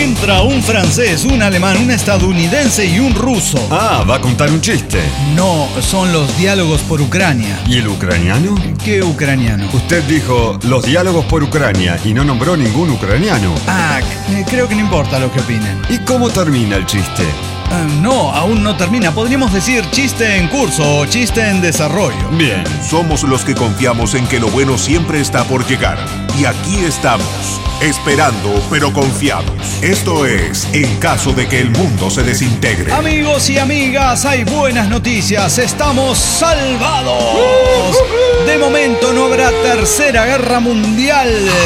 Entra un francés, un alemán, un estadounidense y un ruso. Ah, va a contar un chiste. No, son los diálogos por Ucrania. ¿Y el ucraniano? ¿Qué ucraniano? Usted dijo los diálogos por Ucrania y no nombró ningún ucraniano. Creo que no importa lo que opinen. ¿Y cómo termina el chiste? No, aún no termina. Podríamos decir chiste en curso o chiste en desarrollo. Bien. Somos los que confiamos en que lo bueno siempre está por llegar. Y aquí estamos, esperando pero confiados. Esto es En caso de que el mundo se desintegre. Amigos y amigas, hay buenas noticias. Estamos salvados. De momento no habrá tercera guerra mundial.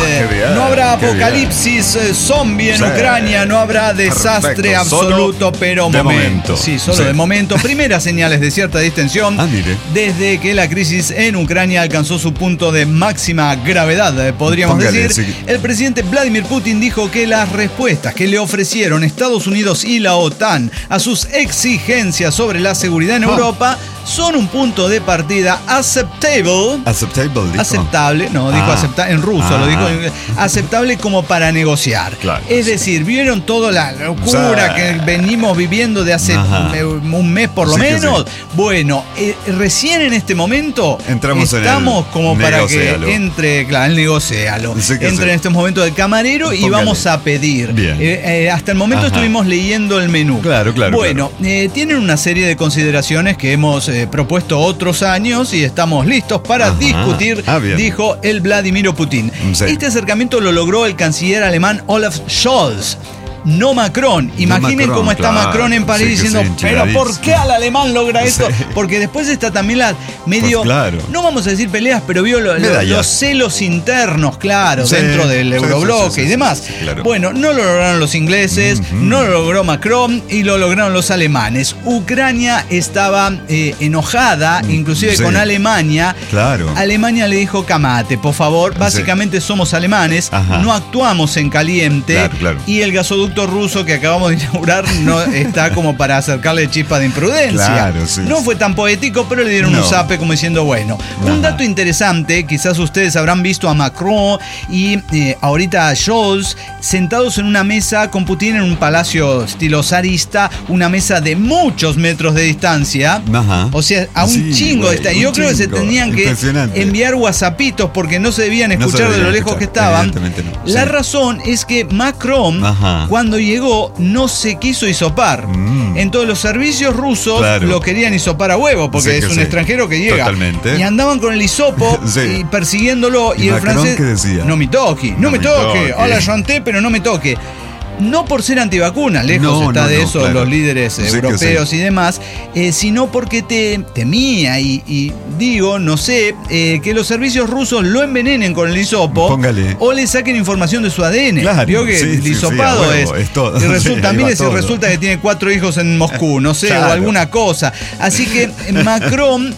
No habrá apocalipsis zombie en Ucrania. No habrá desastre absoluto, pero de momento. Sí, solo de momento. Primeras señales de cierta distensión desde que la crisis en Ucrania alcanzó su punto de máxima gravedad, podríamos decir. Sí. El presidente Vladimir Putin dijo que las respuestas que le ofrecieron Estados Unidos y la OTAN a sus exigencias sobre la seguridad en Europa son un punto de partida aceptable. Aceptable, no, dijo aceptable en ruso, lo dijo aceptable como para negociar. Claro, es decir, vieron toda la locura que venimos viviendo de hace un mes por lo menos. Bueno, recién en este momento estamos como para que entre, el negocialo. Entre en estos momentos de camarero y vamos a pedir. Hasta el momento estuvimos leyendo el menú. Claro. Bueno, tienen una serie de consideraciones que hemos propuesto otros años y estamos listos para discutir, dijo el Vladimir Putin. Este acercamiento lo logró el canciller alemán Olaf Scholz. No Macron. Imaginen cómo está Macron en París diciendo, pero ¿por qué al alemán logra esto? Porque después está también la medio, no vamos a decir peleas, pero vio los celos internos, dentro del eurobloque y demás. Bueno, no lo lograron los ingleses, no lo logró Macron y lo lograron los alemanes. Ucrania estaba enojada, inclusive con Alemania. Alemania le dijo, camate, por favor, básicamente somos alemanes, no actuamos en caliente y el gasoducto ruso que acabamos de inaugurar no está como para acercarle chispas de imprudencia. No fue tan poético, pero le dieron un zape como diciendo, bueno. Un dato interesante, quizás ustedes habrán visto a Macron y ahorita a Scholz sentados en una mesa con Putin en un palacio estilo zarista, una mesa de muchos metros de distancia. O sea, a un chingo de distancia. Yo creo que se tenían que enviar whatsappitos porque no se debían escuchar de lo lejos que estaban. La razón es que Macron, cuando llegó, no se quiso hisopar. En todos los servicios rusos lo querían hisopar a huevo, porque es un extranjero que llega. Y andaban con el hisopo y persiguiéndolo. Y el francés, no me toque, hola, chanté, pero no me toque. No por ser antivacunas, lejos está de eso los líderes europeos y demás, sino porque temía y digo, no sé, que los servicios rusos lo envenenen con el hisopo o le saquen información de su ADN. Vio que el hisopado es todo. Y también resulta que tiene 4 hijos en Moscú, no sé, o alguna cosa. Así que Macron,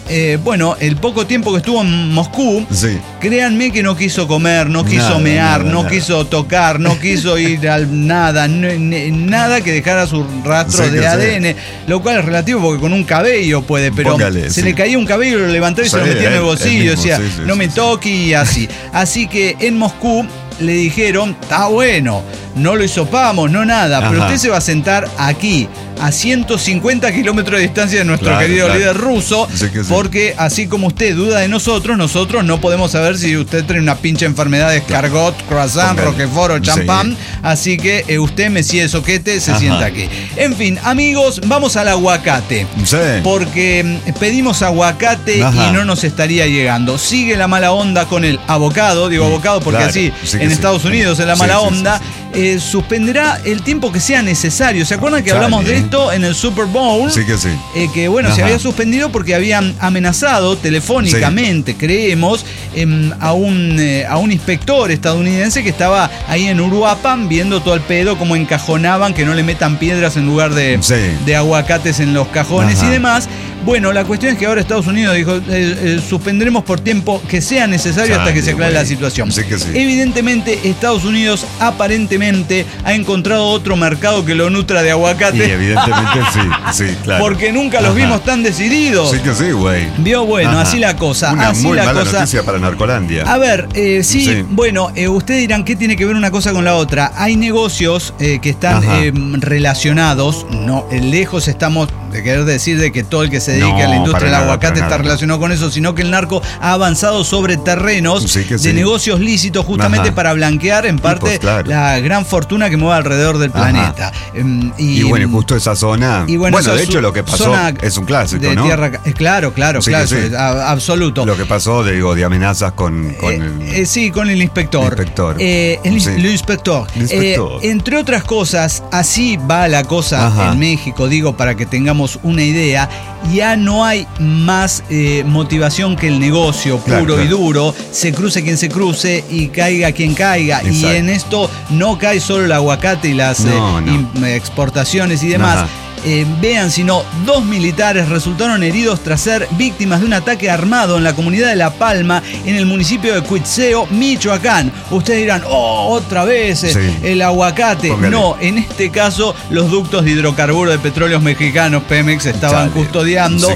el poco tiempo que estuvo en Moscú, créanme que no quiso comer, no quiso mear, no quiso tocar, no quiso ir al nada que dejara su rastro de ADN, lo cual es relativo porque con un cabello puede, pero se le caía un cabello, lo levantó y se lo metía en el bolsillo, decía, no me toque y así. Así que en Moscú le dijeron, está bueno, no lo hisopamos, no nada, pero usted se va a sentar aquí, a 150 kilómetros de distancia de nuestro querido líder ruso, porque así como usted duda de nosotros no podemos saber si usted tiene una pinche enfermedad de escargot, croissant, roquefort o champán, así que usted, Messi de Soquete, se sienta aquí. En fin, amigos, vamos al aguacate, porque pedimos aguacate y no nos estaría llegando. Sigue la mala onda con el avocado, digo avocado porque así en Estados Unidos es la mala onda. Suspenderá el tiempo que sea necesario. ¿Se acuerdan que hablamos de esto en el Super Bowl? Que bueno, se había suspendido porque habían amenazado telefónicamente, creemos, a un inspector estadounidense que estaba ahí en Uruapan viendo todo el pedo, cómo encajonaban, que no le metan piedras en lugar de aguacates en los cajones y demás. Bueno, la cuestión es que ahora Estados Unidos dijo, suspendremos por tiempo que sea necesario hasta que se aclare la situación. Sí que sí. Evidentemente, Estados Unidos aparentemente ha encontrado otro mercado que lo nutra de aguacate. Y evidentemente sí, claro. Porque nunca los vimos tan decididos. Sí que sí, güey. Vio, bueno, así la cosa. Una así muy la mala cosa. noticia para Narcolandia. A ver, sí, bueno, ustedes dirán, ¿qué tiene que ver una cosa con la otra? Hay negocios que están relacionados, no, lejos estamos de querer decir de que todo el que se dedique a la industria del aguacate está relacionado con eso, sino que el narco ha avanzado sobre terrenos de negocios lícitos justamente para blanquear en parte la gran fortuna que mueve alrededor del planeta. Y bueno, justo esa zona. Y bueno, de hecho, lo que pasó es un clásico, de ¿no? Tierra, claro, absoluto. Lo que pasó, de amenazas con el. Sí, con el inspector. El inspector. Entre otras cosas, así va la cosa en México, digo, para que tengamos una idea, ya no hay más motivación que el negocio puro y duro, se cruce quien se cruce y caiga quien caiga. Exacto. Y en esto no cae solo el aguacate y las exportaciones y demás. Vean, sino 2 militares resultaron heridos tras ser víctimas de un ataque armado en la comunidad de La Palma, en el municipio de Cuitzeo, Michoacán. Ustedes dirán, otra vez el aguacate. Póngale. No, en este caso los ductos de hidrocarburos de petróleos mexicanos, Pemex, estaban custodiando.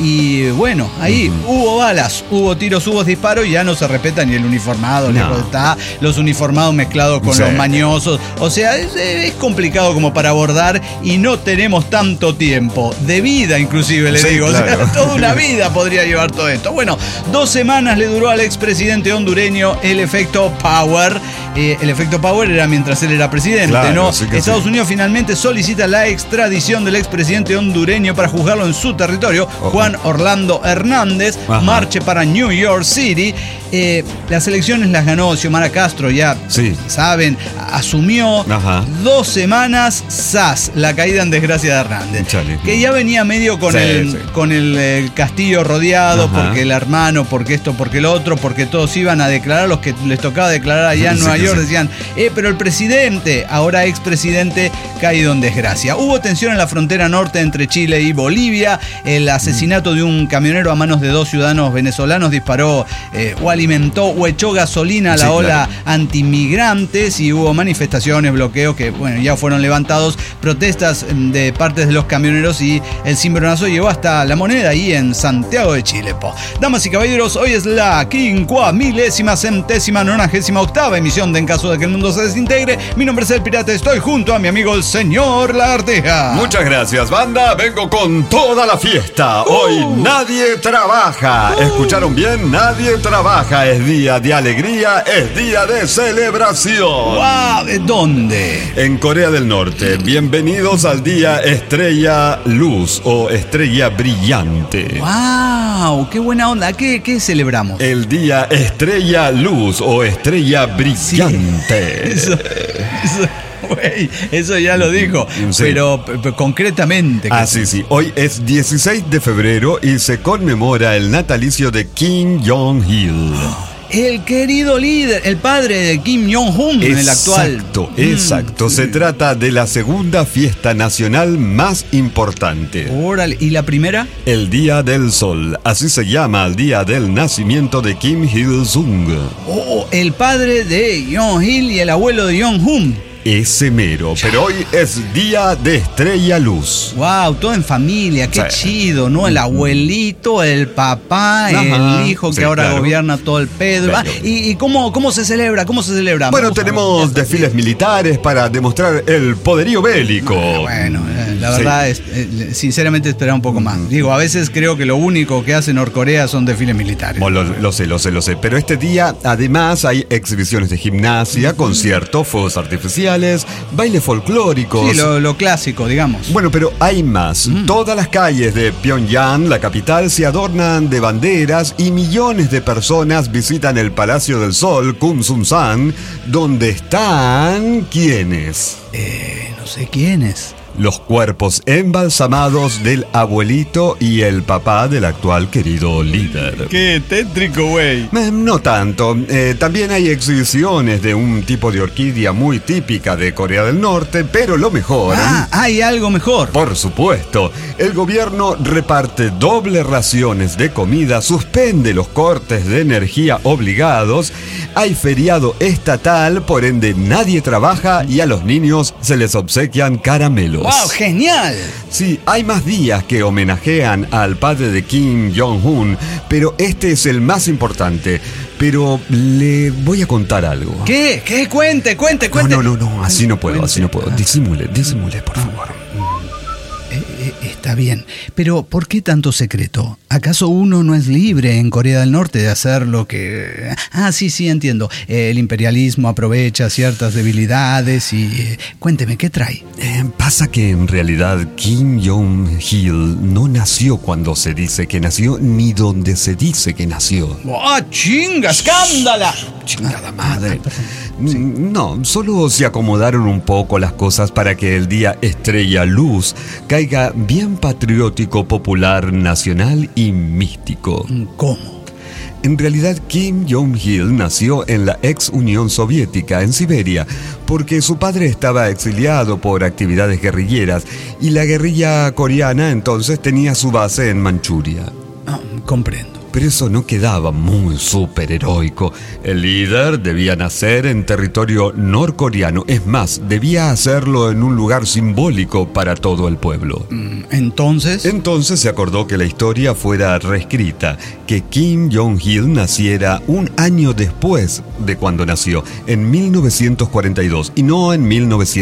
Y bueno, ahí hubo balas, hubo tiros, hubo disparos y ya no se respeta ni el uniformado, lejos está, los uniformados mezclados con los mañosos. O sea, es complicado como para abordar y no tenemos tanto tiempo, de vida inclusive, le digo. Claro. O sea, toda una vida podría llevar todo esto. Bueno, 2 semanas le duró al expresidente hondureño el efecto Power. El efecto Power era mientras él era presidente, ¿no? Estados Unidos finalmente solicita la extradición del expresidente hondureño para juzgarlo en su territorio. Juan Orlando Hernández marche para New York City. Las elecciones las ganó Xiomara Castro, ya saben, asumió. 2 semanas, la caída en desgracia de Hernández, que ya venía medio con el castillo rodeado, porque el hermano, porque esto, porque lo otro, porque todos iban a declarar, los que les tocaba declarar allá en Nueva York decían, pero el presidente, ahora expresidente, caído en desgracia. Hubo tensión en la frontera norte entre Chile y Bolivia. El asesinato de un camionero a manos de 2 ciudadanos venezolanos disparó o alimentó o echó gasolina a la ola antimigrantes, y hubo manifestaciones, bloqueos que ya fueron levantados, protestas de partes de los camioneros, y el cimbronazo llegó hasta La Moneda, ahí en Santiago de Chile. Damas y caballeros, hoy es la 5.000.000.098ª emisión de En Caso de que el Mundo se Desintegre. Mi nombre es El Pirata, estoy junto a mi amigo el señor Lagarteja. Muchas gracias, banda, vengo con toda la fiesta. Hoy nadie trabaja. ¿Escucharon bien? Nadie trabaja. Es día de alegría, es día de celebración. ¡Wow! ¿Dónde? En Corea del Norte. Bienvenidos al día Estrella Luz o Estrella Brillante. ¡Wow! ¡Qué buena onda! ¿Qué celebramos? El día Estrella Luz o Estrella Brillante. Eso ya lo dijo, pero concretamente. Sí. Hoy es 16 de febrero y se conmemora el natalicio de Kim Jong-il. El querido líder, el padre de Kim Jong-un, el actual. Exacto. Se trata de la segunda fiesta nacional más importante. Órale, ¿y la primera? El Día del Sol. Así se llama el día del nacimiento de Kim Il-sung. El padre de Jong-il y el abuelo de Jong-un. Ese mero, pero hoy es día de Estrella Luz. Wow, todo en familia, qué chido, ¿no? El abuelito, el papá, el hijo que ahora gobierna todo el pedo. ¿Y cómo se celebra? ¿Cómo se celebra? Bueno, tenemos desfiles militares para demostrar el poderío bélico. Bueno, la verdad es, sinceramente esperaba un poco más. Digo, a veces creo que lo único que hace Norcorea son desfiles militares. Lo sé. Pero este día, además, hay exhibiciones de gimnasia, conciertos, fuegos artificiales, bailes folclóricos. Sí, lo clásico, digamos. Bueno, pero hay más. Todas las calles de Pyongyang, la capital, se adornan de banderas y millones de personas visitan el Palacio del Sol, Kumsunsan, donde están... ¿quiénes? No sé quiénes. los cuerpos embalsamados del abuelito y el papá del actual querido líder. ¡Qué tétrico, güey! No tanto. También hay exhibiciones de un tipo de orquídea muy típica de Corea del Norte, pero lo mejor... ¿hay algo mejor? Por supuesto. El gobierno reparte doble raciones de comida, suspende los cortes de energía obligados, hay feriado estatal, por ende nadie trabaja y a los niños se les obsequian caramelos. ¡Wow, genial! Sí, hay más días que homenajean al padre de Kim Jong-un, pero este es el más importante. Pero le voy a contar algo. ¿Qué? Cuente. No, así no puedo. Disimule, por favor. Está bien, pero ¿por qué tanto secreto? ¿Acaso uno no es libre en Corea del Norte de hacer lo que...? Sí, entiendo. El imperialismo aprovecha ciertas debilidades y... Cuénteme, ¿qué trae? Pasa que en realidad Kim Jong-il no nació cuando se dice que nació, ni donde se dice que nació. ¡Chinga! ¡Escándala! ¡Chingada madre! Sí. No, solo se acomodaron un poco las cosas para que el día Estrella Luz caiga bien patriótico, popular, nacional y místico. ¿Cómo? En realidad, Kim Jong-il nació en la ex Unión Soviética, en Siberia, porque su padre estaba exiliado por actividades guerrilleras y la guerrilla coreana entonces tenía su base en Manchuria. Comprendo. Pero eso no quedaba muy superheroico. El líder debía nacer en territorio norcoreano. Es más, debía hacerlo en un lugar simbólico para todo el pueblo. ¿Entonces? Entonces se acordó que la historia fuera reescrita, que Kim Jong-il naciera un año después de cuando nació, en 1942, y no en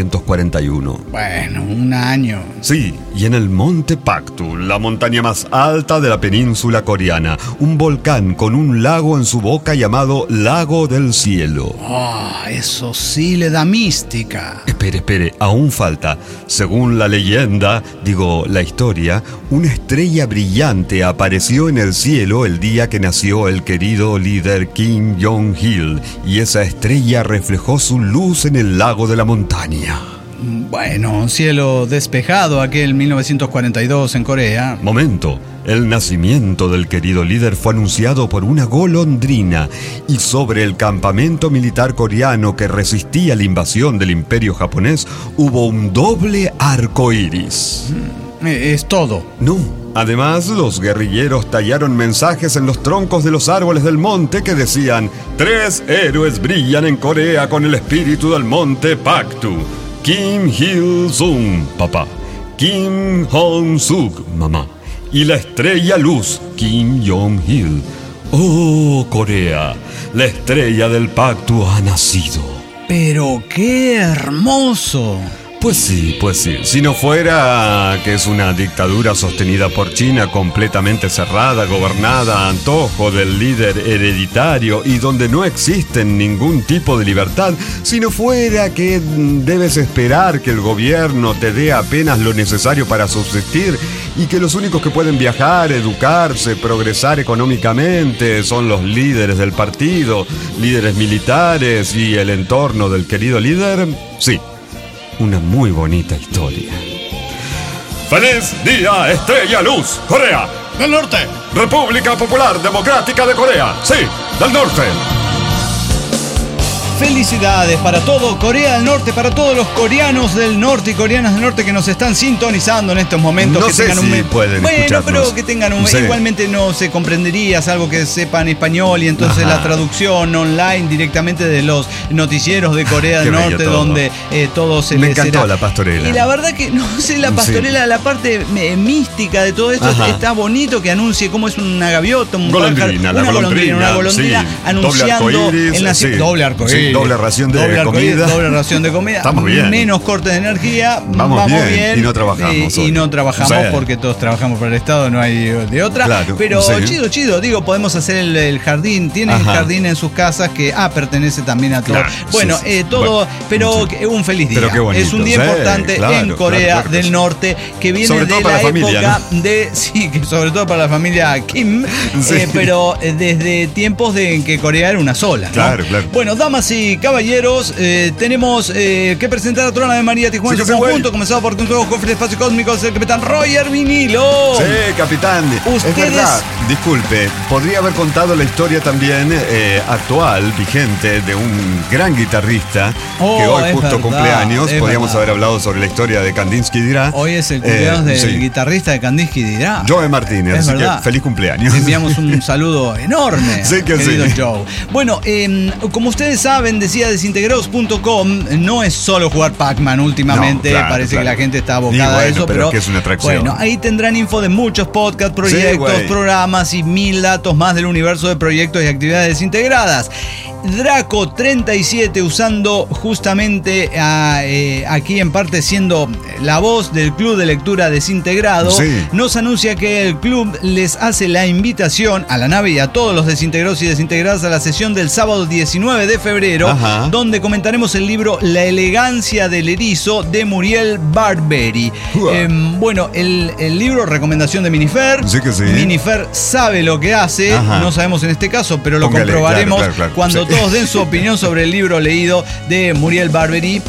1941. Bueno, un año. Sí, y en el Monte Paktu, la montaña más alta de la península coreana, un volcán con un lago en su boca llamado Lago del Cielo. Eso sí le da mística. Espere, aún falta. Según la leyenda, la historia, una estrella brillante apareció en el cielo el día que nació el querido líder Kim Jong-il, y esa estrella reflejó su luz en el lago de la montaña. Bueno, cielo despejado aquel 1942 en Corea. Momento. El nacimiento del querido líder fue anunciado por una golondrina, y sobre el campamento militar coreano que resistía la invasión del imperio japonés hubo un doble arco iris. ¿Es todo? No. Además, los guerrilleros tallaron mensajes en los troncos de los árboles del monte que decían: 3 héroes brillan en Corea con el espíritu del monte Paktu. Kim Il-sung, papá. Kim Hong-suk, mamá. Y la estrella luz, Kim Jong-il. ¡Oh, Corea! La estrella del Paktu ha nacido. ¡Pero qué hermoso! Pues sí. Si no fuera que es una dictadura sostenida por China, completamente cerrada, gobernada a antojo del líder hereditario y donde no existe ningún tipo de libertad, si no fuera que debes esperar que el gobierno te dé apenas lo necesario para subsistir y que los únicos que pueden viajar, educarse, progresar económicamente son los líderes del partido, líderes militares y el entorno del querido líder, sí. Una muy bonita historia. ¡Feliz Día Estrella Luz, Corea del Norte! República Popular Democrática de Corea, sí, del Norte. Felicidades para todo Corea del Norte, para todos los coreanos del norte y coreanas del norte que nos están sintonizando en estos momentos. No que sé tengan si pueden escucharnos. Pero que tengan un... Sí. Igualmente no se comprendería, salvo que sepan español, y entonces la traducción online directamente de los noticieros de Corea del Norte, donde todo se les... Me encantó la pastorela. Y la verdad que, no sé, la pastorela, la parte mística de todo esto, está bonito que anuncie cómo es una gaviota, un golondrina, pájaro, una golondrina, sí, anunciando el nacimiento. Doble arcoíris. Doble ración de comida. Doble ración de comida. Estamos bien. Menos corte de energía. Vamos bien. Y no trabajamos. Y no trabajamos porque todos trabajamos para el Estado, no hay de otra. Claro, pero chido. Podemos hacer el jardín. Tienen el jardín en sus casas que pertenece también a todos. Claro, bueno, todo. Pero un feliz día. Pero qué bonito, es un día importante en Corea del Norte que viene sobre de la época de. Sí, que sobre todo para la familia Kim. Pero desde tiempos en que Corea era una sola. Claro. Bueno, damas y y caballeros, tenemos que presentar a Trona de María Tijuana en su conjunto, comenzado por un nuevo cofre de espacio cósmico, el capitán Roger Vinilo. Sí, capitán. Ustedes... Es verdad, disculpe, podría haber contado la historia también actual, vigente, de un gran guitarrista que hoy justo cumpleaños. Podríamos haber hablado sobre la historia de Kandinsky Dirá. Hoy es el cumpleaños del guitarrista de Kandinsky Dirá. Joe Martínez, así que feliz cumpleaños. Le enviamos un saludo enorme, sí, que querido sí. Joe. Bueno, como ustedes saben, decía desintegrados.com, no es solo jugar Pac-Man últimamente, parece que la gente está abocada a eso, pero que es una atracción. Bueno, ahí tendrán info de muchos podcasts, proyectos, programas y 1000 datos más del universo de proyectos y actividades desintegradas. Draco37, usando justamente aquí en parte siendo la voz del Club de Lectura Desintegrado, nos anuncia que el club les hace la invitación a la nave y a todos los desintegrados y desintegradas a la sesión del sábado 19 de febrero, donde comentaremos el libro La elegancia del erizo de Muriel Barbery. Bueno, el libro, recomendación de Minifer. Sí que sí. Minifer sabe lo que hace, no sabemos en este caso, pero lo comprobaremos cuando todos den su opinión sobre el libro leído de Muriel Barbery,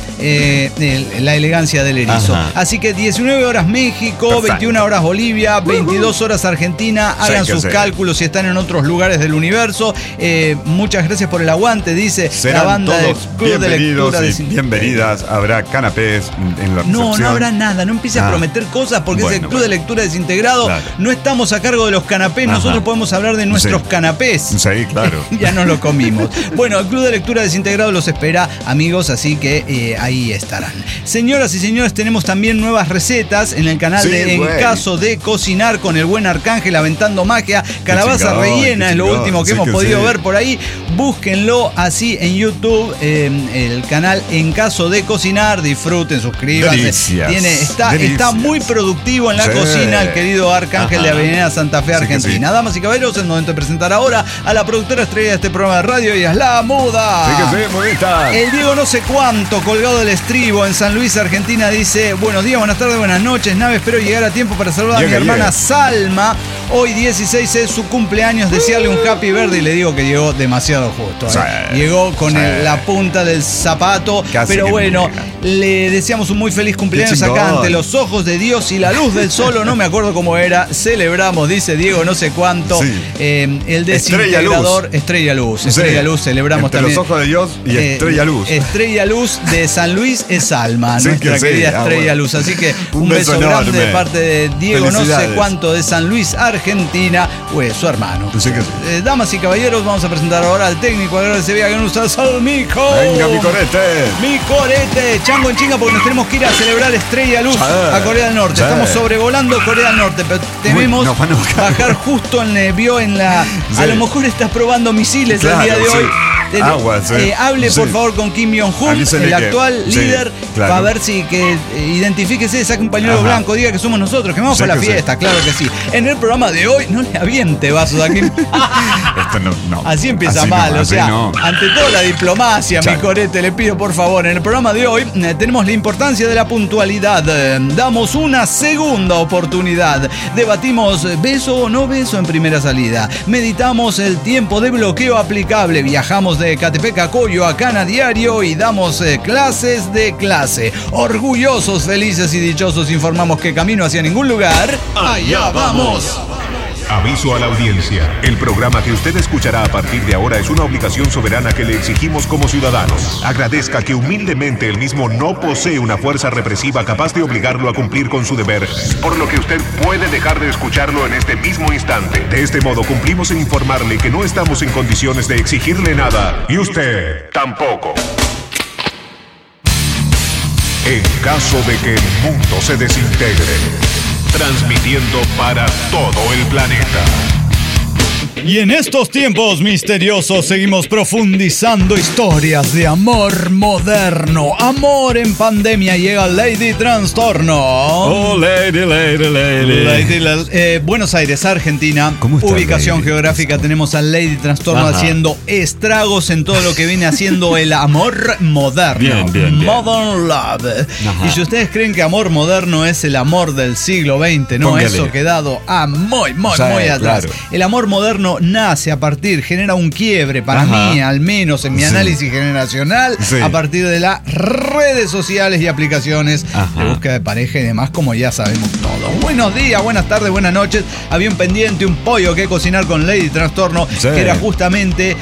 La elegancia del erizo. Así que 19 horas México, 21 horas Bolivia, 22 horas Argentina. Hagan sus cálculos si están en otros lugares del universo. Muchas gracias por el aguante, dice la banda del Club de Lectura. Bienvenidas, habrá canapés en la recepción. No habrá nada, no empieces a prometer cosas porque es el Club de Lectura Desintegrado. No estamos a cargo de los canapés, nosotros podemos hablar de nuestros canapés. Sí, claro. Ya nos lo comimos. Bueno, el Club de Lectura Desintegrado los espera, amigos, así que ahí estarán. Señoras y señores, tenemos también nuevas recetas en el canal de En Caso de Cocinar, con el buen Arcángel aventando magia. Calabaza rellena es lo último que hemos podido ver por ahí. Búsquenlo así en YouTube, el canal En Caso de Cocinar. Disfruten, suscríbanse. Está muy productivo en la cocina el querido Arcángel de Avenida Santa Fe, Argentina. Damas y caballeros, es el momento de presentar ahora a la productora estrella de este programa de radio, y es la muda. Sí que sí, muy bien. El Diego no sé cuánto, colgado del estribo en San Luis, Argentina, dice: buenos días, buenas tardes, buenas noches, nave, espero llegar a tiempo para saludar a mi hermana Salma. Hoy 16 es su cumpleaños, desearle un happy birthday, y le digo que llegó demasiado justo. Llegó con la punta del zapato, pero bueno, le deseamos un muy feliz cumpleaños acá ante los ojos de Dios y la luz del sol, o no me acuerdo cómo era. Celebramos, dice Diego no sé cuánto, el desintegrador Estrella Luz, celebramos entre también. Los ojos de Dios y Estrella Luz. Estrella Luz de San Luis es Salma, nuestra querida Estrella Luz. Así que un beso grande de parte de Diego no sé cuánto de San Luis, Argentina, su hermano. Damas y caballeros, vamos a presentar ahora al técnico de Sevilla que nos usa el Mico. Venga, mi corete. Mi corete, chango en chinga, porque nos tenemos que ir a celebrar Estrella Luz a Corea del Norte. Estamos sobrevolando Corea del Norte, pero tememos bajar justo en la... A lo mejor estás probando misiles el día de hoy. Hable por favor con Kim Jong-un, el actual líder, para ver si identifíquese, saque un pañuelo blanco, diga que somos nosotros, que vamos para la fiesta, claro que sí. En el programa de hoy, no le aviente vasos a Kim. Esto no. Así empieza mal, ante todo la diplomacia, mi corete, le pido por favor. En el programa de hoy tenemos la importancia de la puntualidad, damos una segunda oportunidad, debatimos beso o no beso en primera salida, meditamos el tiempo de bloqueo aplicable, viajamos de Catepec a Coyoacán a diario y damos clases de clase. Orgullosos, felices y dichosos informamos que camino hacia ningún lugar, allá vamos. Aviso a la audiencia. El programa que usted escuchará a partir de ahora es una obligación soberana que le exigimos como ciudadanos. Agradezca que humildemente el mismo no posee una fuerza represiva capaz de obligarlo a cumplir con su deber, por lo que usted puede dejar de escucharlo en este mismo instante. De este modo cumplimos en informarle que no estamos en condiciones de exigirle nada, y usted tampoco. En caso de que el mundo se desintegre, transmitiendo para todo el planeta. Y en estos tiempos misteriosos seguimos profundizando historias de amor moderno. Amor en pandemia. Llega Lady Trastorno. Oh, Lady. Buenos Aires, Argentina. Ubicación Lady? Geográfica. Tenemos a Lady Trastorno haciendo estragos en todo lo que viene haciendo el amor moderno. Bien. Modern Love. Y si ustedes creen que amor moderno es el amor del siglo XX, no, eso quedado muy atrás. Claro. El amor moderno Trastorno nace genera un quiebre para mí, al menos en mi análisis generacional, a partir de las redes sociales y aplicaciones de búsqueda de pareja y demás, como ya sabemos todos. Buenos días, buenas tardes, buenas noches. Había un pendiente, un pollo que cocinar con Lady Trastorno, que era justamente,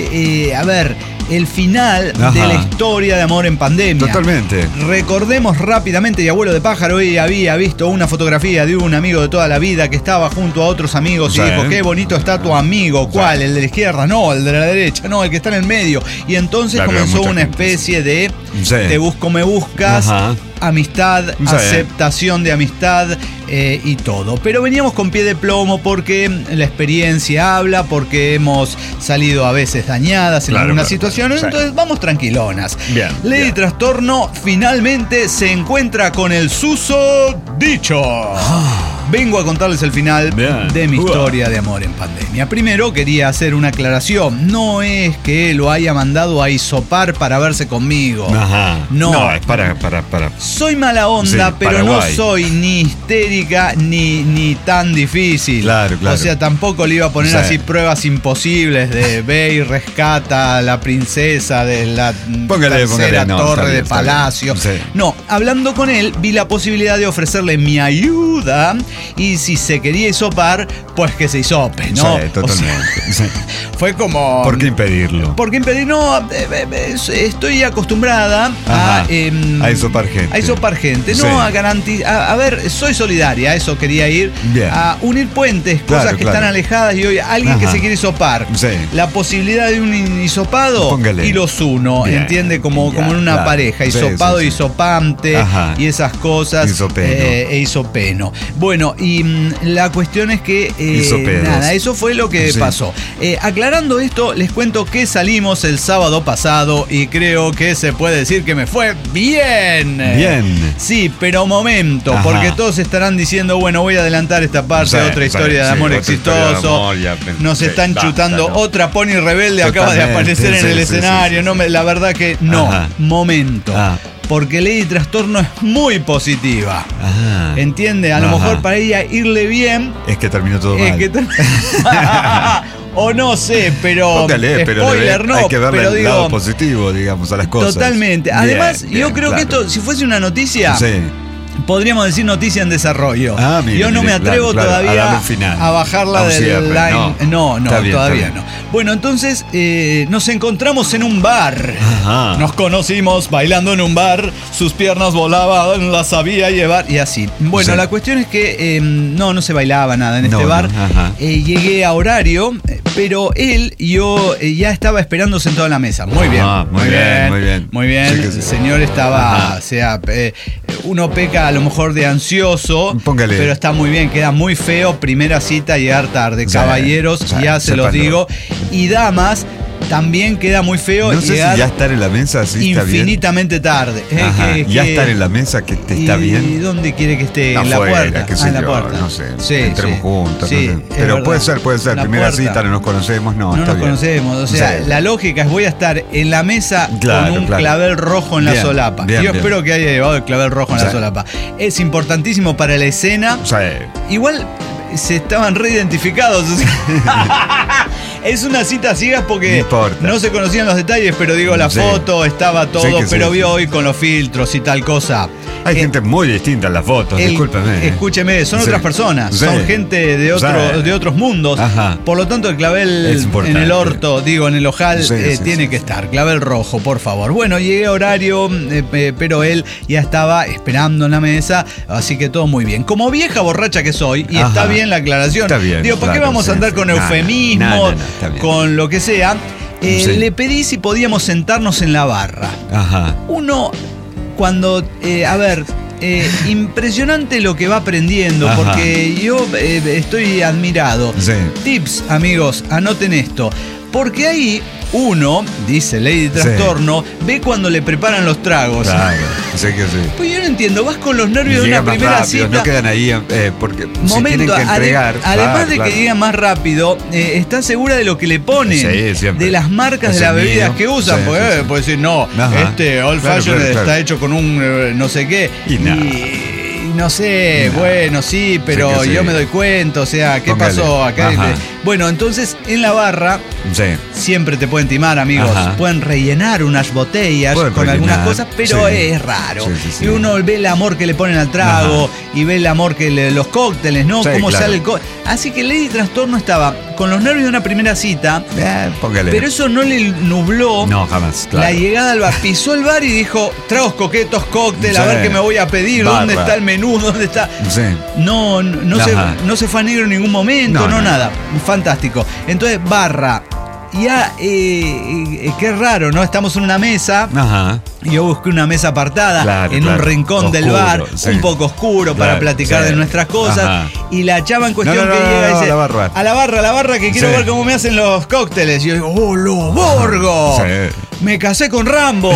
el final de la historia de amor en pandemia. Totalmente. Recordemos rápidamente, y Abuelo de Pájaro hoy había visto una fotografía de un amigo de toda la vida que estaba junto a otros amigos y dijo, qué bonito está tu amigo. ¿Cuál? ¿El de la izquierda? No, el de la derecha, no, el que está en el medio. Y entonces comenzó una especie de te busco, me buscas, amistad, aceptación de amistad y todo. Pero veníamos con pie de plomo porque la experiencia habla, porque hemos salido a veces dañadas en algunas situaciones, entonces vamos tranquilonas. Lady Trastorno finalmente se encuentra con el susodicho. Vengo a contarles el final de mi historia de amor en pandemia. Primero quería hacer una aclaración. No es que lo haya mandado a hisopar para verse conmigo. No, es para. Soy mala onda, pero no soy ni histérica ni tan difícil. Claro. O sea, tampoco le iba a poner así pruebas imposibles de ve y rescata a la princesa de la tercera torre de palacio. No, hablando con él, vi la posibilidad de ofrecerle mi ayuda. Y si se quería hisopar, pues que se hisope, ¿no? Sí, totalmente. O sea, fue como... ¿Por qué impedirlo? ¿Por qué impedir? No, estoy acostumbrada a hisopar gente. A hisopar gente, no a garantizar... A ver, soy solidaria, a eso quería ir. A unir puentes, cosas que están alejadas y hoy alguien que se quiere hisopar. La posibilidad de un hisopado y los uno, ¿entiende? Como en una pareja, hisopado, hisopante y esas cosas. Hisopeno. Hisopeno. Bueno, y la cuestión es que nada, eso fue lo que pasó. Aclarando esto, les cuento que salimos el sábado pasado y creo que se puede decir que me fue bien. Bien. Sí, pero momento, porque todos estarán diciendo, bueno, voy a adelantar esta parte de otra historia de amor exitoso. Nos están chutando. Otra Pony Rebelde acaba de aparecer en el escenario. No, la verdad que no. Momento. Porque Lady Trastorno es muy positiva. ¿Entiende? A lo mejor para ella irle bien. Es que terminó todo mal. O no sé, pero. Spoiler, no. Hay que verle pero el lado positivo, digamos, a las cosas. Totalmente. Además, yo creo que esto, si fuese una noticia. Podríamos decir noticia en desarrollo. Yo no me atrevo todavía a bajarla del line. No, todavía no. Bueno, entonces nos encontramos en un bar. Nos conocimos bailando en un bar. Sus piernas volaban, las sabía llevar y así. Bueno, la cuestión es que no se bailaba nada en este bar. Llegué a horario, pero él y yo ya estaba esperando sentado en la mesa. Muy bien. Muy bien. El señor estaba, uno peca a lo mejor de ansioso, pero está muy bien, queda muy feo primera cita llegar tarde. Caballeros, ya se los digo, y damas, también queda muy feo no sé llegar si ya estar en la mesa así infinitamente está bien. Tarde. Ya estar en la mesa que te está bien. ¿Y dónde quiere que esté? En la puerta. En la puerta. No sé. Entremos juntos. Pero puede ser. Primera cita, no nos conocemos. No nos conocemos. O sea, la lógica es voy a estar en la mesa con un clavel rojo en la solapa. Yo espero que haya llevado el clavel rojo en la solapa. Es importantísimo para la escena. Igual se estaban reidentificados. Es una cita ciegas porque no se conocían los detalles, pero digo, la foto estaba todo, pero vio hoy con los filtros y tal cosa. Hay gente muy distinta en las fotos, discúlpeme. Escúcheme, son otras personas, son gente de otros mundos. Por lo tanto, el clavel en el orto, en el ojal, tiene que estar. Clavel rojo, por favor. Bueno, llegué a horario, pero él ya estaba esperando en la mesa, así que todo muy bien. Como vieja borracha que soy, y está bien la aclaración, está bien, ¿para qué vamos a andar con eufemismos, con lo que sea? Le pedí si podíamos sentarnos en la barra. Uno, cuando, impresionante lo que va aprendiendo, porque yo estoy admirado. Tips, amigos, anoten esto, porque ahí uno, dice Lady Trastorno, ve cuando le preparan los tragos. Sé que sí. Pues yo no entiendo, vas con los nervios de una primera cita. No quedan ahí porque se tienen que entregar. Además de que llegan más rápido, ¿estás segura de lo que le ponen? De las marcas de las bebidas que usan. Porque puede decir, no, este Old Fashion está hecho con un no sé qué. no sé, bueno, sí, pero yo me doy cuenta, o sea, ¿qué pasó acá? Bueno, entonces en la barra siempre te pueden timar, amigos. Pueden rellenar unas botellas con algunas cosas, pero es raro. Y uno ve el amor que le ponen al trago y ve el amor que los cócteles, ¿no? Cómo sale el cóctel. Así que Lady Trastorno estaba con los nervios de una primera cita, pero eso no le nubló la llegada al bar. Pisó el bar y dijo, tragos coquetos, cóctel, a ver qué me voy a pedir, dónde está el menú, dónde está... No se fue a negro en ningún momento, nada. Fantástico. Entonces, barra. Ya, qué raro, ¿no? Estamos en una mesa. Yo busqué una mesa apartada en un rincón oscuro, del bar, un poco oscuro, para platicar de nuestras cosas. Y la chava en cuestión que llega y dice: a la barra, que quiero ver cómo me hacen los cócteles. Y yo digo: ¡oh, lo Borgo! Me casé con Rambo.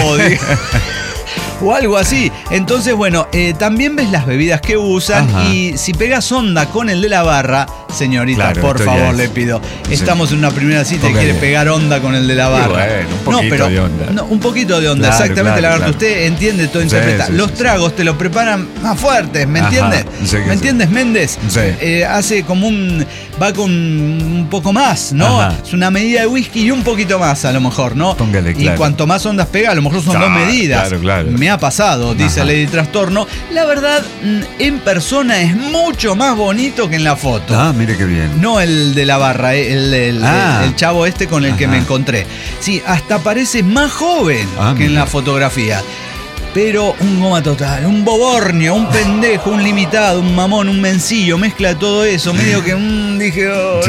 O algo así. Entonces, bueno, también ves las bebidas que usan. Y si pegas onda con el de la barra, señorita, por favor, le pido. Estamos en una primera cita y quiere pegar onda con el de la barra. Bueno, un poquito de onda. No, un poquito de onda, exactamente, Lagarto. Usted entiende, todo interpreta. Los tragos te lo preparan más fuertes, ¿me entiendes? ¿Me entiendes, Méndez? Hace como va con un poco más, ¿no? Es una medida de whisky y un poquito más, a lo mejor, ¿no? Y cuanto más ondas pega, a lo mejor son 2 medidas. Me ha pasado, dice Lady Trastorno. La verdad, en persona es mucho más bonito que en la foto. Mire qué bien. No el de la barra, el chavo este con el que me encontré. Sí, hasta parece más joven que en la fotografía. Pero un goma total, un bobornio, un pendejo, un limitado, un mamón, un mencillo, mezcla de todo eso. Medio que dije,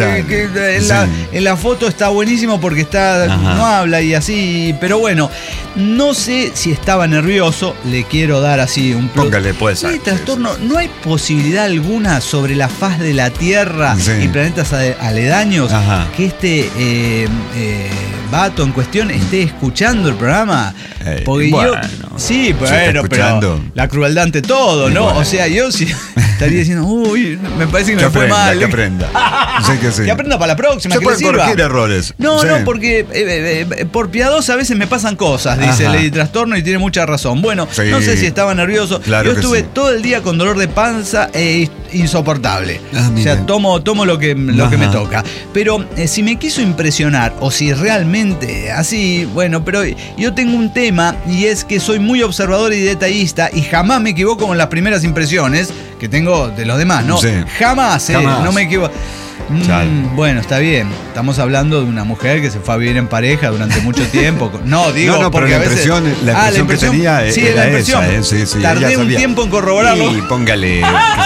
en la foto está buenísimo porque no habla y así. Pero bueno, no sé si estaba nervioso, le quiero dar así un Póngale, puede ser. Trastorno, ¿no hay posibilidad alguna sobre la faz de la Tierra y planetas aledaños que este vato en cuestión esté escuchando el programa? Porque pero la crueldad ante todo, ¿no? O sea, yo sí estaría diciendo, uy, me parece que me fue mal. Que aprenda. Que aprenda para la próxima. Se pueden corregir errores. No, porque por piadosa a veces me pasan cosas, dice Lady Trastorno, y tiene mucha razón. Bueno, no sé si estaba nervioso. Yo estuve todo el día con dolor de panza insoportable. O sea, tomo lo que me toca. Pero si me quiso impresionar, o si realmente así, bueno, pero yo tengo un tema, y es que soy muy observador y detallista, y jamás me equivoco con las primeras impresiones que tengo de los demás, ¿no? Jamás. No me equivoco. Bueno, está bien. Estamos hablando de una mujer que se fue a vivir en pareja durante mucho tiempo. No, porque pero a veces... la impresión que tenía era esa. Tardé un tiempo en corroborarlo. Y póngale.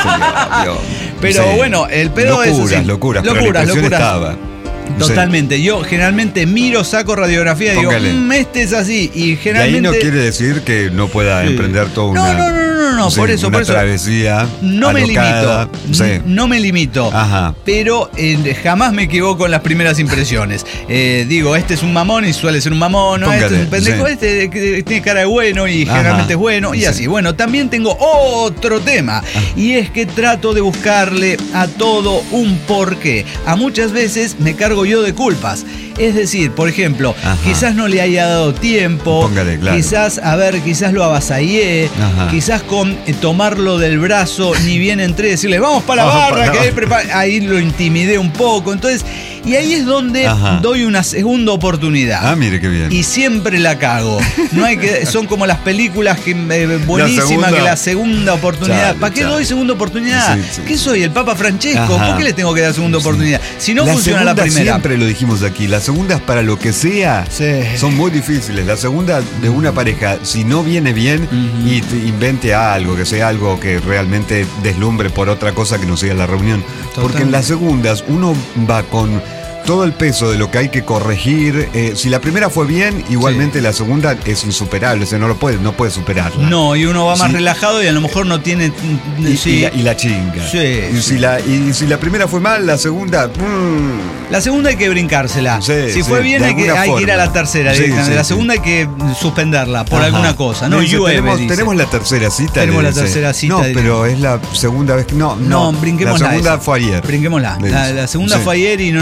Pero bueno, el pedo es... Locuras. Totalmente. Yo generalmente saco radiografía y digo, este es así. Y generalmente. Y ahí no quiere decir que no pueda emprender todo una travesía. No me limito. Pero jamás me equivoco en las primeras impresiones. Digo, este es un mamón y suele ser un mamón. Este es un pendejo. Este tiene cara de bueno y generalmente es bueno. Y así. Bueno, también tengo otro tema. Y es que trato de buscarle a todo un porqué. A muchas veces me cargo yo de culpas. Es decir, por ejemplo, quizás no le haya dado tiempo, quizás lo avasallé, quizás con tomarlo del brazo ni bien entré y decirle, vamos para la barra, que ahí lo intimidé un poco. Entonces, y ahí es donde doy una segunda oportunidad. Mire qué bien. Y siempre la cago. No hay que, son como las películas buenísimas, que la segunda oportunidad. ¿Para qué doy segunda oportunidad? ¿Qué soy, el Papa Francesco? ¿Por qué le tengo que dar segunda oportunidad? Si no funciona la primera. Siempre lo dijimos aquí, las segundas para lo que sea son muy difíciles. La segunda de una pareja, si no viene bien y invente algo, que sea algo que realmente deslumbre por otra cosa que no sea la reunión. Porque en las segundas uno va con todo el peso de lo que hay que corregir. Si la primera fue bien, igualmente la segunda es insuperable, o sea, no puede superarla. No, y uno va más relajado y a lo mejor no tiene... Y la chinga. Y si la primera fue mal, la segunda... La segunda hay que brincársela. Si fue bien, hay que ir a la tercera. La segunda hay que suspenderla por alguna cosa. No, tenemos la tercera cita. Tenemos la tercera cita. No, pero es la segunda vez que... No, brinquémosla. La segunda fue ayer. Brinquémosla. La segunda fue ayer y no nos encontramos.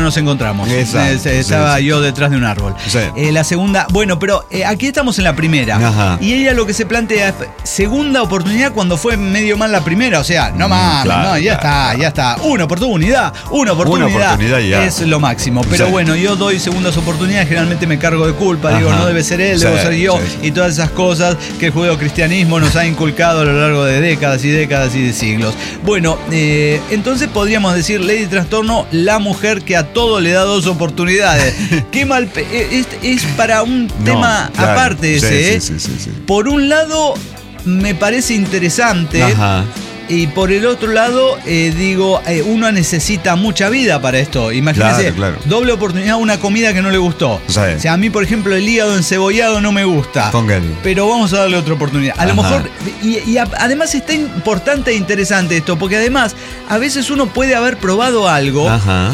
encontramos. Exacto, Estaba yo detrás de un árbol. Sí. La segunda, bueno, pero aquí estamos en la primera. Ajá. Y ella lo que se plantea es segunda oportunidad cuando fue medio mal la primera. O sea, no mames, claro, no, ya está. Una oportunidad ya. es lo máximo. Pero Sí. bueno, yo doy segundas oportunidades, generalmente me cargo de culpa. Digo, no debe ser él, debo ser yo. Y todas esas cosas que el judeocristianismo nos ha inculcado a lo largo de décadas y décadas y de siglos. Bueno, entonces podríamos decir Lady Trastorno, la mujer que a todo le da dos oportunidades. Qué mal. Es para un tema claro. aparte ese. Sí. Por un lado, me parece interesante. Ajá. Y por el otro lado, uno necesita mucha vida para esto. Imagínese, Claro. doble oportunidad, una comida que no le gustó. Sí. O sea, a mí, por ejemplo, el hígado encebollado no me gusta. Póngale. Pero vamos a darle otra oportunidad. A lo Ajá. mejor, además está importante e interesante esto, porque además, a veces uno puede haber probado algo. Ajá.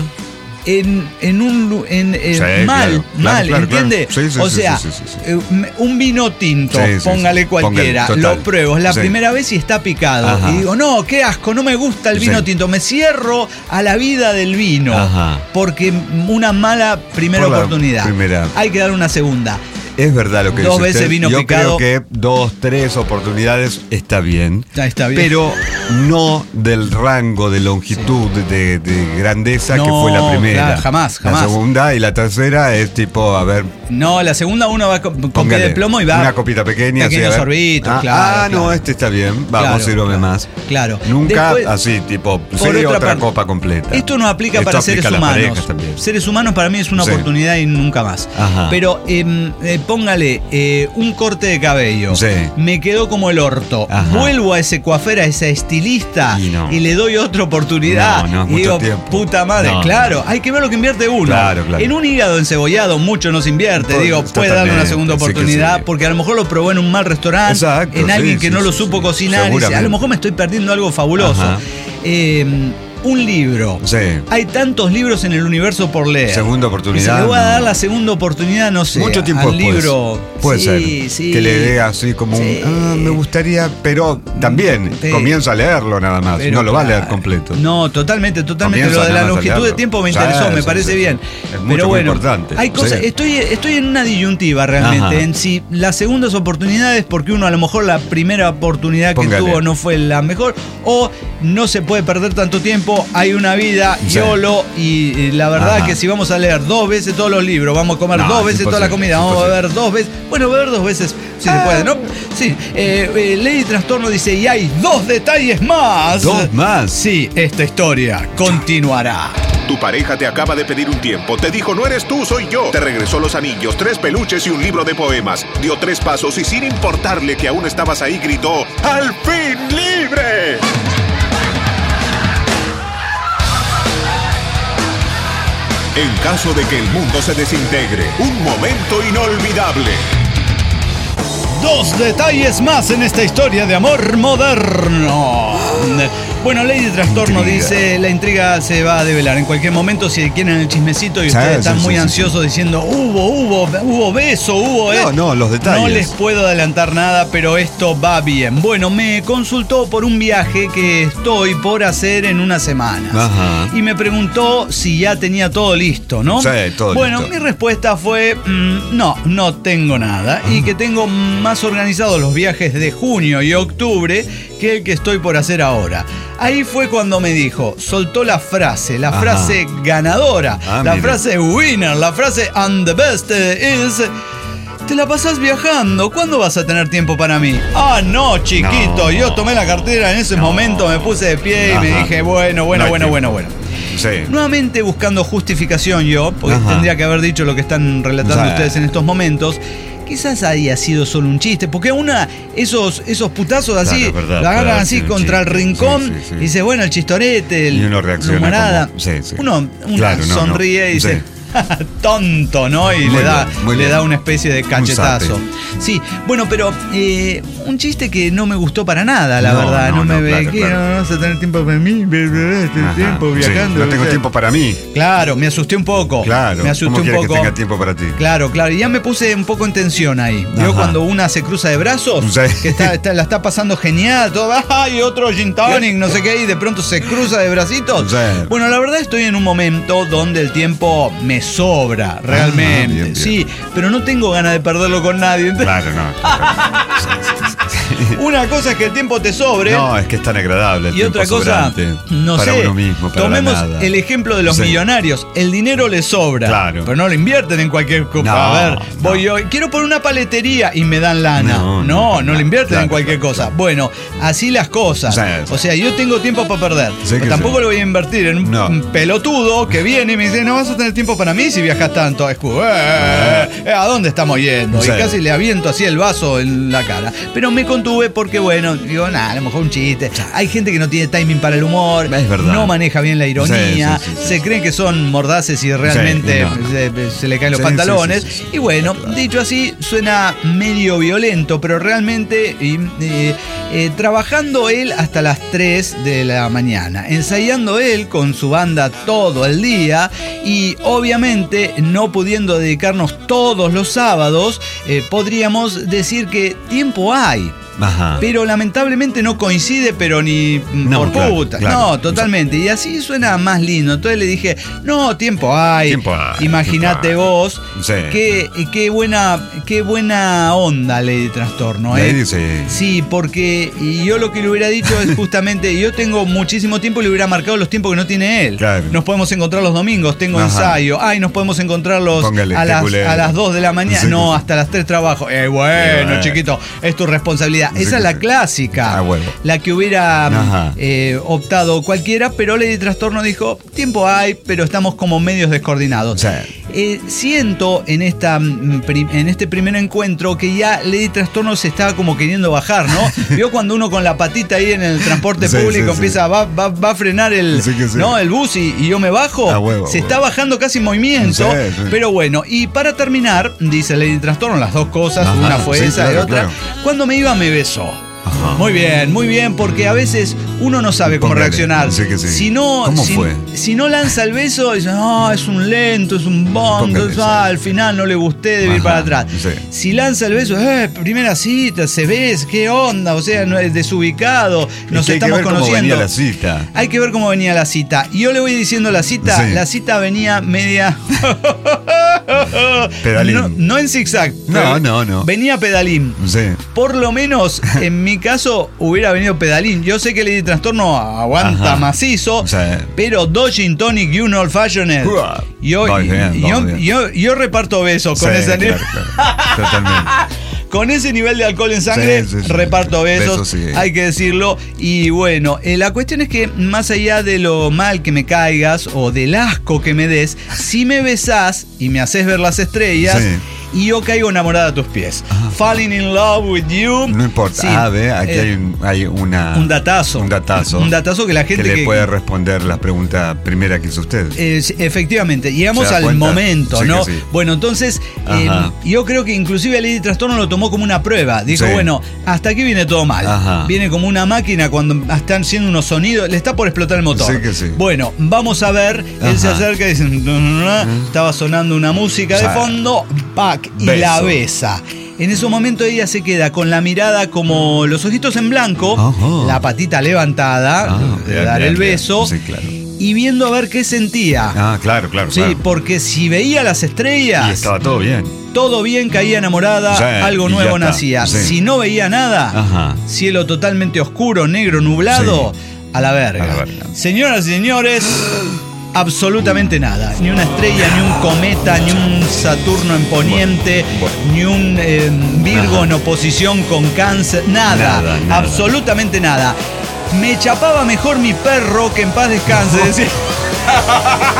Mal, ¿entiende? Claro. Sí, o sea, sí. un vino tinto, póngale cualquiera, total. lo pruebo, es la primera vez y está picado. Ajá. Y digo, no, qué asco, no me gusta el vino tinto, me cierro a la vida del vino. Ajá. Porque una mala primera oportunidad. Hay que dar una segunda. Es verdad lo que Dos dice veces usted. vino Yo picado. creo que 2, 3 oportunidades está bien. Está bien. Pero no del rango de longitud, de grandeza que fue la primera. Claro, jamás. La segunda y la tercera es tipo, a ver. No, la segunda uno va con pie de plomo y va. Una copita pequeña. Pequeños sorbitos, claro. No, este está bien. Vamos, sírvame más. Claro. Nunca Después, así, tipo, por otra parte, copa completa. Esto no aplica para seres humanos. Seres humanos para mí es una oportunidad y nunca más. Ajá. Pero póngale un corte de cabello. Sí. Me quedó como el orto. Ajá. Vuelvo a ese coafer, a esa estilista y le doy otra oportunidad. No, y digo, tiempo. Puta madre, claro. Hay que ver lo que invierte uno. Claro. En un hígado encebollado mucho no se invierte. Puede darle una segunda oportunidad porque a lo mejor lo probó en un mal restaurante. Exacto, en alguien que no lo supo cocinar. Y dice, a lo mejor me estoy perdiendo algo fabuloso. Un libro. Sí. Hay tantos libros en el universo por leer. Segunda oportunidad. Y se le voy a dar la segunda oportunidad, no sé. Mucho tiempo al después. libro. Puede ser. Sí. Que le dé así como me gustaría, pero también comienza a leerlo nada más. Pero no lo va a leer completo. No, totalmente. Comienza Lo de la nada más a longitud de leerlo. tiempo me interesó, me parece bien. Es mucho, pero bueno, muy importante. hay cosas. Sí. Estoy en una disyuntiva realmente. Ajá. En si las segundas oportunidades, porque uno a lo mejor la primera oportunidad que tuvo no fue la mejor, o no se puede perder tanto tiempo, hay una vida, YOLO, y la verdad que si vamos a leer 2 veces todos los libros, vamos a comer 2 veces toda la comida, vamos a beber 2 veces, bueno, beber 2 veces, si se puede, ¿no? Sí, Lady Trastorno dice, y hay 2 detalles más. ¿2 más? Sí, esta historia continuará. Tu pareja te acaba de pedir un tiempo, te dijo no eres tú, soy yo. Te regresó los anillos, 3 peluches y un libro de poemas. Dio 3 pasos y sin importarle que aún estabas ahí gritó, ¡al fin libre! En caso de que el mundo se desintegre, un momento inolvidable. 2 detalles más en esta historia de amor moderno. Bueno, Lady Trastorno dice, la intriga se va a develar en cualquier momento. Si quieren el chismecito y ustedes están muy ansiosos diciendo, hubo beso, hubo... No, los detalles. No les puedo adelantar nada, pero esto va bien. Bueno, me consultó por un viaje que estoy por hacer en unas semanas. Ajá. Y me preguntó si ya tenía todo listo, ¿no? Sí, todo bueno, listo. mi respuesta fue, no tengo nada. Y que tengo más organizados los viajes de junio y octubre que el que estoy por hacer ahora. Ahí fue cuando me dijo, soltó la frase ganadora, la frase winner, la frase and the best is... Te la pasás viajando, ¿cuándo vas a tener tiempo para mí? No, chiquito, yo tomé la cartera en ese momento, me puse de pie y me dije, bueno. Sí. Nuevamente buscando justificación yo, porque tendría que haber dicho lo que están relatando ustedes en estos momentos. Quizás haya sido solo un chiste, porque esos putazos así, verdad, la agarran así contra el rincón y dice, bueno, el chistorete, y uno reacciona la humorada. como, Uno sonríe y dice, tonto, ¿no? Y le da una especie de cachetazo. Sí, bueno, pero un chiste que no me gustó para nada, la verdad. No me ve que no vas a tener tiempo para mí, tiempo viajando. No tengo tiempo para mí. Claro, me asusté un poco. Claro, me asusté un poco. Que tenga tiempo para ti. Claro, y ya me puse un poco en tensión ahí. Veo cuando una se cruza de brazos, que la está pasando genial, todo, y otro gin tonic, no sé qué, y de pronto se cruza de bracitos. Bueno, la verdad estoy en un momento donde el tiempo me sobra, realmente. Bien. Sí, pero no tengo ganas de perderlo con nadie. Claro, no. Una cosa es que el tiempo te sobre. No, es que es tan agradable el y otra cosa, no para sé, uno mismo, para tomemos el ejemplo de los millonarios. El dinero les sobra, pero no lo invierten en cualquier cosa. A ver, voy yo, quiero poner una paletería y me dan lana. No lo invierten en cualquier cosa. Bueno, así las cosas. O sea, yo tengo tiempo para perder, pero tampoco lo voy a invertir en un pelotudo que viene y me dice, no vas a tener tiempo para mí si viajas tanto. ¿A dónde estamos yendo? Y casi le aviento así el vaso en la cara. Pero me contuve porque, bueno, digo, a lo mejor un chiste. Hay gente que no tiene timing para el humor, es verdad. No maneja bien la ironía, se creen que son mordaces y realmente se le caen los pantalones. Y bueno, dicho así, suena medio violento, pero realmente trabajando él hasta las 3 de la mañana, ensayando él con su banda todo el día y obviamente no pudiendo dedicarnos todos los sábados, podríamos decir que tiempo hay. Pero lamentablemente no coincide, pero ni por puta. Claro. No, totalmente. Y así suena más lindo. Entonces le dije, no, tiempo hay. Imagínate vos. Qué buena onda Lady Trastorno, ¿eh? Sí, porque yo lo que le hubiera dicho es justamente, yo tengo muchísimo tiempo y le hubiera marcado los tiempos que no tiene él. Claro. Nos podemos encontrar los domingos, tengo ensayo. Nos podemos encontrarlos a las 2 de la mañana. No, hasta las 3 trabajo. Bueno, chiquito, es tu responsabilidad. Esa es la clásica, la que hubiera optado cualquiera, pero Lady Trastorno dijo, tiempo hay, pero estamos como medios descoordinados. Siento en este primer encuentro que ya Lady Trastorno se estaba como queriendo bajar, ¿no? Vio cuando uno con la patita ahí en el transporte público empieza, va a frenar el bus y yo me bajo, se está bajando casi en movimiento, pero bueno, y para terminar, dice Lady Trastorno, las dos cosas, una fue esa y otra, cuando me iba me besó. Muy bien, porque a veces uno no sabe cómo reaccionar. Si no lanza el beso, dice, es un lento, es un bondo, al final no le gusté, debe ir para atrás. Si lanza el beso, primera cita, se ves, qué onda, o sea, no es desubicado, nos estamos conociendo. Hay que ver cómo venía la cita. Y yo le voy diciendo la cita venía media pedalín. No en zigzag. No. Venía pedalín. Por lo menos en mi caso hubiera venido pedalín. Yo sé que Lady Trastorno aguanta macizo, pero 2 gin tonic y un old fashioned. Yo reparto besos con ese nivel. Totalmente. Con ese nivel de alcohol en sangre, reparto besos, hay que decirlo. Y bueno, la cuestión es que más allá de lo mal que me caigas o del asco que me des, si me besás y me haces ver las estrellas, y yo caigo enamorada a tus pies. Falling in love with you. No importa. Aquí hay un datazo. Un datazo que la gente que le puede responder la pregunta primera que hizo usted. Efectivamente. Llegamos al momento, ¿no? Bueno, entonces, yo creo que inclusive Lady Trastorno lo tomó como una prueba. Dijo, bueno, hasta aquí viene todo mal. Viene como una máquina cuando están haciendo unos sonidos, le está por explotar el motor. Bueno, vamos a ver. Él se acerca y dice, estaba sonando una música de fondo, y la besa. En ese momento ella se queda con la mirada como los ojitos en blanco, la patita levantada, de dar el beso, y viendo a ver qué sentía. Claro. Porque si veía las estrellas, y estaba todo bien. Todo bien, caía enamorada, algo nuevo nacía. Si no veía nada, cielo totalmente oscuro, negro, nublado, a la verga. Señoras y señores, absolutamente nada. Ni una estrella, ni un cometa, ni un Saturno en poniente, ni un Virgo en oposición con Cáncer. Nada. Absolutamente nada. Me chapaba mejor mi perro, que en paz descanse.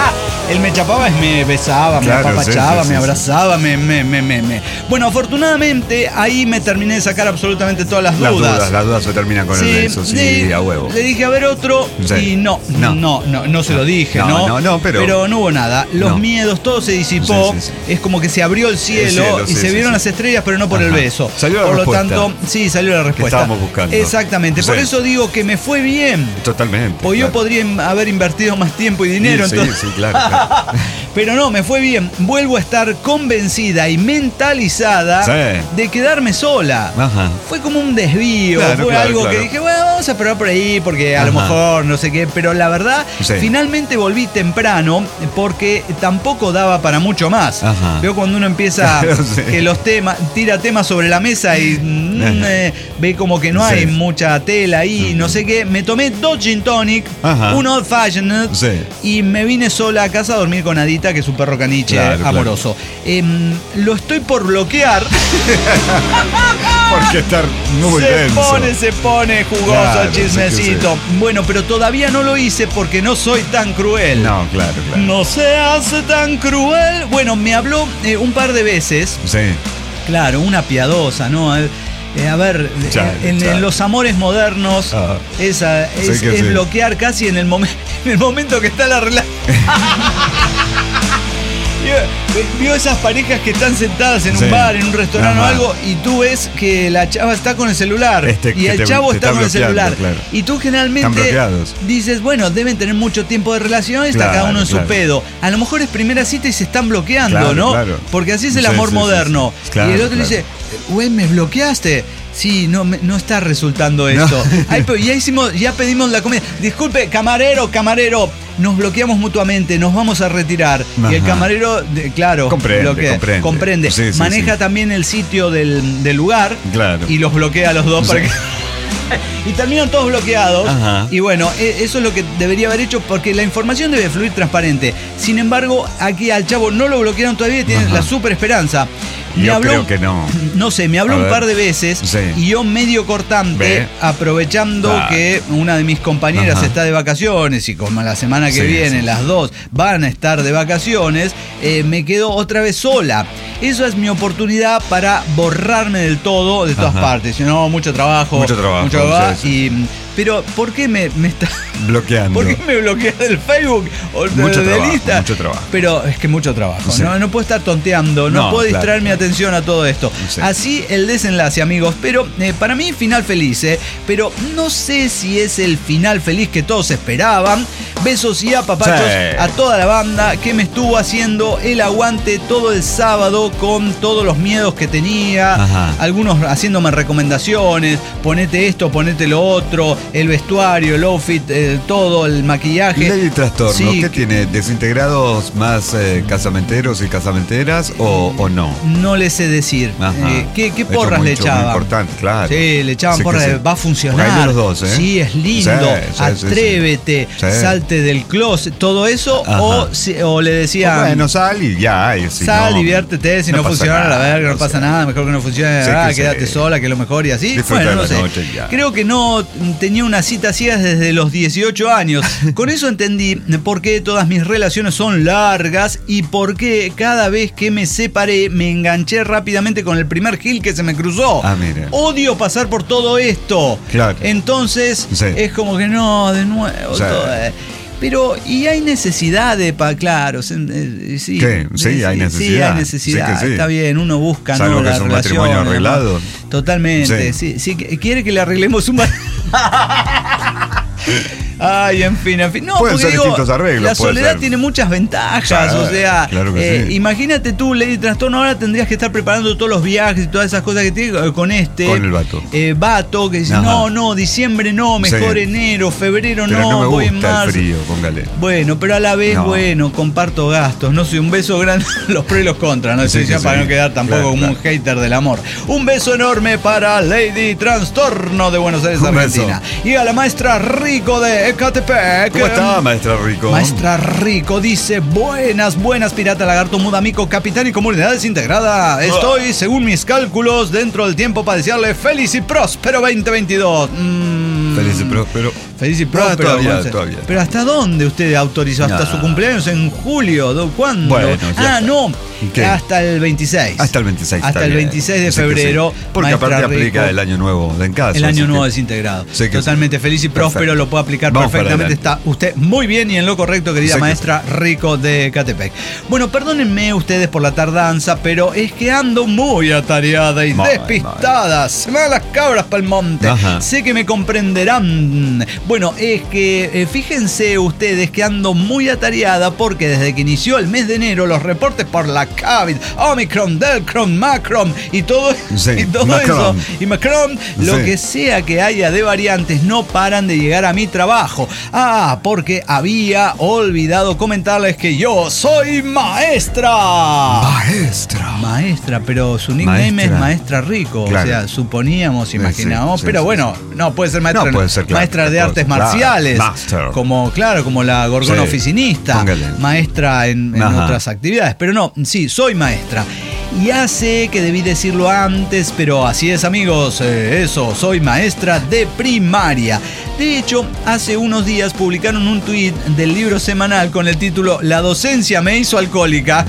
Él me chapaba, me besaba, me apapachaba, me abrazaba, me. Bueno, afortunadamente ahí me terminé de sacar absolutamente todas las dudas. Las dudas se terminan con el beso, sí, a huevo. Le dije a ver otro y no se lo dije, pero no hubo nada. Los miedos, todo se disipó. Es como que se abrió el cielo y se vieron las estrellas, pero no por el beso. Salió la respuesta. Por lo tanto, sí, salió la respuesta. Que estábamos buscando. Exactamente. Por eso digo que me fue bien. Totalmente. O yo podría haber invertido más tiempo y dinero. Sí, claro. Pero no, me fue bien. Vuelvo a estar convencida y mentalizada de quedarme sola. Ajá. Fue como un desvío. Fue algo que dije, bueno, vamos a probar por ahí porque a lo mejor no sé qué. Pero la verdad, finalmente volví temprano porque tampoco daba para mucho más. Ajá. Veo cuando uno empieza que los temas, tira temas sobre la mesa y ve como que no hay mucha tela ahí, no sé qué. Me tomé 2 gin tonic, un old fashioned y me vine sola a casa a dormir con Adita, que es un perro caniche amoroso. Lo estoy por bloquear. Porque está muy denso. Se pone jugoso el chismecito. Bueno, pero todavía no lo hice porque no soy tan cruel. No, claro. No se hace tan cruel. Bueno, me habló un par de veces. Sí. Claro, una piadosa, ¿no? A ver, en los amores modernos, es bloquear casi en el momento que está la relación. Vio esas parejas que están sentadas en un bar, en un restaurante o algo, y tú ves que la chava está con el celular y el chavo está con el celular. Claro. Y tú generalmente dices, bueno, deben tener mucho tiempo de relación, está cada uno en su pedo. A lo mejor es primera cita y se están bloqueando, ¿no? Claro. Porque así es el amor moderno. Claro, y el otro dice, güey, ¿me bloqueaste? Sí, no está resultando esto. Ay, pero ya pedimos la comida. Disculpe, camarero, nos bloqueamos mutuamente, nos vamos a retirar. Ajá. Y el camarero, claro, comprende. Sí, maneja también el sitio del lugar y los bloquea a los dos para que... Y terminan todos bloqueados. Ajá. Y bueno, eso es lo que debería haber hecho, porque la información debe fluir transparente. Sin embargo, aquí al chavo no lo bloquearon todavía y tienen la super esperanza. Creo que no. No sé, me habló un par de veces y yo medio cortante, aprovechando que una de mis compañeras está de vacaciones y como la semana que viene las dos van a estar de vacaciones, me quedo otra vez sola. Eso es mi oportunidad para borrarme del todo de todas partes. No, mucho trabajo. Pero ¿por qué me está bloqueando? ¿Por qué me bloquea del Facebook o del Insta? Mucho trabajo. Pero es que mucho trabajo. Sí. No puedo estar tonteando, no puedo distraer mi atención a todo esto. Sí. Así el desenlace, amigos. Pero para mí, final feliz. Pero no sé si es el final feliz que todos esperaban. Besos y apapachos a toda la banda que me estuvo haciendo el aguante todo el sábado con todos los miedos que tenía. Algunos haciéndome recomendaciones. Ponete esto, ponete lo otro. El vestuario, el outfit, todo, el maquillaje. ¿Ley de trastorno? ¿Qué tiene? ¿Desintegrados más casamenteros y casamenteras o no? No les sé decir. ¿Qué porras le echaban? Muy importante, claro. Sí, le echaban porras. Va a funcionar. Hay de los dos, Sí, es lindo. Atrévete, salte del closet, todo eso. O le decían, bueno, sal y ya. Sal, diviértete. Si no funciona, la verga, no pasa nada. Mejor que no funcione. Quédate sola, que es lo mejor y así. Bueno, no sé. Creo que no tenía una cita ciegas desde los 18 años. Con eso entendí por qué todas mis relaciones son largas y por qué cada vez que me separé me enganché rápidamente con el primer gil que se me cruzó. Mira. Odio pasar por todo esto. Claro. Entonces es como que no, de nuevo. Todo, pero, y hay necesidad de... claro, sí, hay necesidad. Sí, hay necesidad. Está bien, uno busca, ¿no? Que es un matrimonio arreglado. Totalmente. Sí, quiere que le arreglemos un... Ay, en fin. No, pueden ser distintos arreglos. La soledad tiene muchas ventajas. O sea, claro imagínate tú, Lady Trastorno, ahora tendrías que estar preparando todos los viajes y todas esas cosas que tiene con el vato. Vato que dice, no, diciembre no, mejor enero, febrero pero no me voy gusta en marzo. El frío, póngale. Bueno, pero a la vez, comparto gastos. No soy un beso grande, los pros y los contras, ¿no? Para no quedar tampoco como un hater del amor. Un beso enorme para Lady Trastorno de Buenos Aires, Argentina. Y a la maestra Rico de Ecatepec. ¿Cómo está, maestra Rico? Maestra Rico dice, buenas, pirata, lagarto, muda, mico, capitán y comunidad desintegrada. Estoy, según mis cálculos, dentro del tiempo para desearle feliz y próspero 2022. Feliz y próspero. feliz y próspero. Todavía. Pero ¿hasta dónde usted autorizó? ¿Hasta su cumpleaños en julio? ¿Cuándo? Bueno, no. ¿Qué? Hasta el 26. Hasta el 26. Hasta el 26 de febrero. Sí. Porque aparte aplica el año nuevo en casa. El año nuevo desintegrado. Totalmente feliz y próspero, lo puede aplicar perfectamente. Está usted muy bien y en lo correcto, querida maestra Rico de Catepec. Bueno, perdónenme ustedes por la tardanza, pero es que ando muy atareada y despistada. Se me dan las cabras pa'l monte. Sé que me comprenderán. Bueno, es que fíjense ustedes que ando muy atareada porque desde que inició el mes de enero los reportes por la COVID, Omicron, Delcron, Macron y todo eso, y Macron, lo que sea que haya de variantes, no paran de llegar a mi trabajo. Porque había olvidado comentarles que yo soy maestra. Maestra, pero su nickname es Maestra Rico. Claro. O sea, suponíamos, imaginábamos, pero bueno, no puede ser maestra, maestra de artes marciales, como la gorgona oficinista, maestra en otras actividades, pero no, sí, soy maestra. Ya sé que debí decirlo antes, pero así es, amigos. Soy maestra de primaria. De hecho, hace unos días publicaron un tuit del libro semanal con el título "La docencia me hizo alcohólica".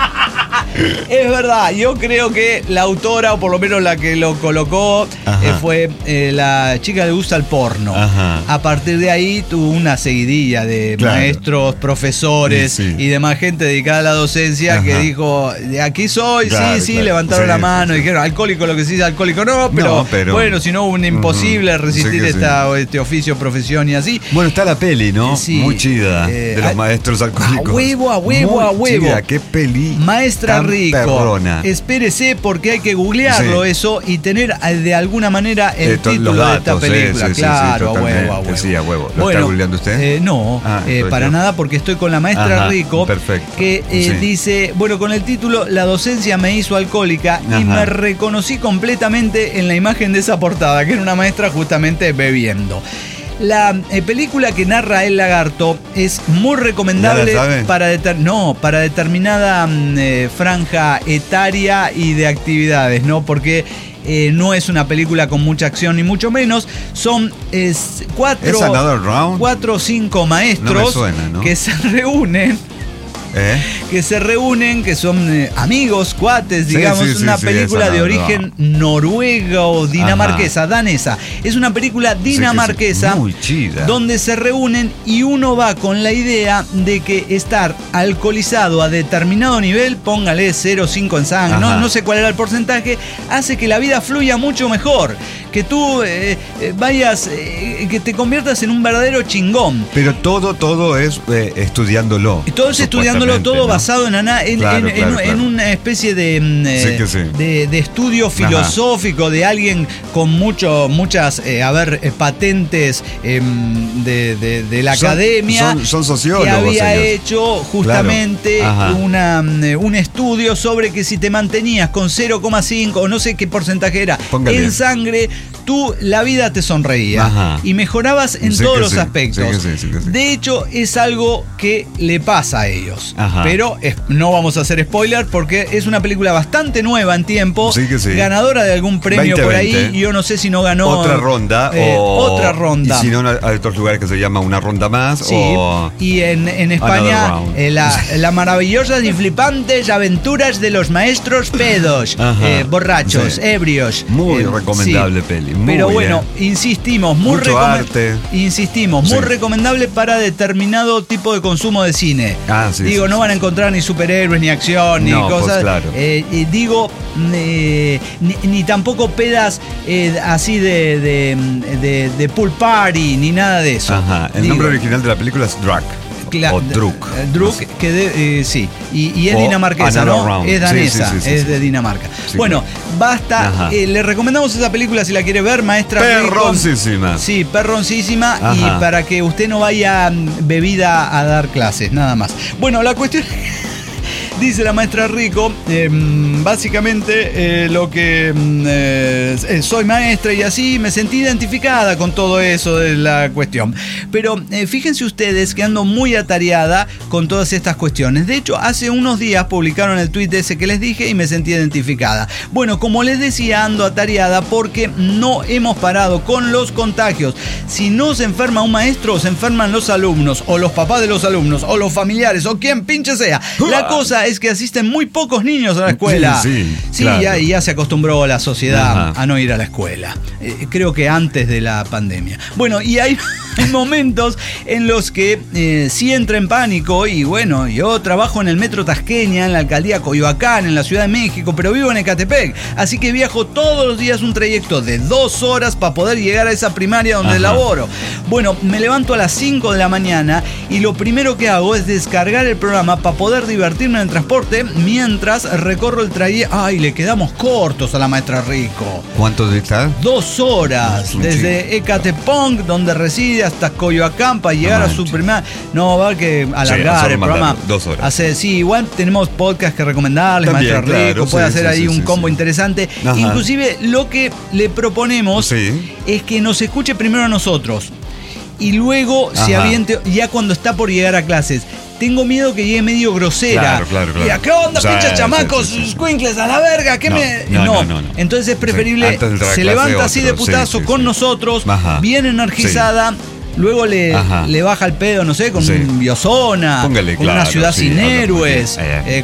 Es verdad, yo creo que la autora, o por lo menos la que lo colocó, fue la chica que le gusta el porno. A partir de ahí tuvo una seguidilla de maestros, profesores y demás gente dedicada a la docencia que dijo, de aquí soy, levantaron la mano y dijeron, alcohólico, lo que se dice alcohólico no, pero bueno, si no, un imposible resistir este oficio, profesión y así. Bueno, está la peli, ¿no? Muy chida, de los maestros alcohólicos. A huevo. Chida, qué peli. Maestra Rico. Perrona. Espérese porque hay que googlearlo eso y tener de alguna manera el título de esta película. Claro, a huevo. Sí, a huevo. ¿Lo está googleando usted? No, para nada, porque estoy con la maestra Rico, que dice, bueno, con el título "La docencia me hizo alcohólica", y me reconocí completamente en la imagen de esa portada, que era una maestra justamente bebiendo. La película que narra El Lagarto es muy recomendable para determinada franja etaria y de actividades, ¿no? Porque no es una película con mucha acción ni mucho menos. Son cuatro o cinco maestros que se reúnen. Que son amigos, cuates, digamos. Una película de origen noruego, dinamarquesa, danesa. Es una película dinamarquesa muy chida, donde se reúnen y uno va con la idea de que estar alcoholizado a determinado nivel, póngale 0,5 en sangre, no sé cuál era el porcentaje, hace que la vida fluya mucho mejor. Que tú vayas, que te conviertas en un verdadero chingón. Pero todo es estudiándolo. Todo es estudiándolo, todo basado en una especie de estudio filosófico de alguien con muchas patentes de la academia. Son sociólogos. Que había hecho justamente un estudio sobre que si te mantenías con 0,5 o no sé qué porcentaje era en sangre, la vida te sonreía y mejorabas en todos los aspectos. De hecho, es algo que le pasa a ellos. Pero no vamos a hacer spoiler porque es una película bastante nueva en tiempo, ganadora de algún premio 2020. Por ahí. Yo no sé si no ganó otra ronda. Y si no, hay otros lugares que se llama una ronda más. Y en España, las maravillosas y flipantes aventuras de los maestros pedos, borrachos, ebrios. Muy recomendable peli. Pero bueno, insistimos, muy recomendable para determinado tipo de consumo de cine. No van a encontrar ni superhéroes, ni acción, ni cosas. Ni tampoco pedas así de pool party, ni nada de eso. El nombre original de la película es Druk. O Druk. Y es dinamarquesa, ¿no? Es danesa, es de Dinamarca. Bueno, basta. Le recomendamos esa película si la quiere ver, maestra. Perroncísima. Sí, perroncísima. Y para que usted no vaya bebida a dar clases, nada más. Bueno, la cuestión Dice la maestra Rico, básicamente lo que soy maestra y así me sentí identificada con todo eso de la cuestión. Pero fíjense ustedes que ando muy atareada con todas estas cuestiones. De hecho, hace unos días publicaron el tuit ese que les dije y me sentí identificada. Bueno, como les decía, ando atareada porque no hemos parado con los contagios. Si no se enferma un maestro, se enferman los alumnos, o los papás de los alumnos, o los familiares, o quien pinche sea. La cosa es que asisten muy pocos niños a la escuela. Sí, claro. ya se acostumbró la sociedad a no ir a la escuela. Creo que antes de la pandemia. Bueno, y hay momentos en los que sí entra en pánico. Y bueno, yo trabajo en el metro Tasqueña, en la alcaldía Coyoacán, en la Ciudad de México, pero vivo en Ecatepec. Así que viajo todos los días un trayecto de 2 horas para poder llegar a esa primaria donde laboro. Bueno, me levanto a las 5 de la mañana y lo primero que hago es descargar el programa para poder divertirme en el transporte mientras recorro el trayecto. Ay, le quedamos cortos a la maestra Rico. ¿Cuánto está? 2 horas. Desde Ecatepec, donde reside, hasta Coyoacán para llegar a su primaria. No, va a que alargar el programa. 2 horas. Sí, igual tenemos podcast que recomendarles, maestra Rico. Puede hacer ahí un combo interesante. Inclusive lo que le proponemos es que nos escuche primero a nosotros y luego se aviente ya cuando está por llegar a clases. Tengo miedo que llegue medio grosera. Claro. Mira, ¿qué onda, pinches chamacos? Squinkles a la verga. ¿Qué no. Entonces es preferible, se levanta así de putazo con nosotros, bien energizada. Luego le baja el pedo, no sé, con un Biosona, con una ciudad sin héroes,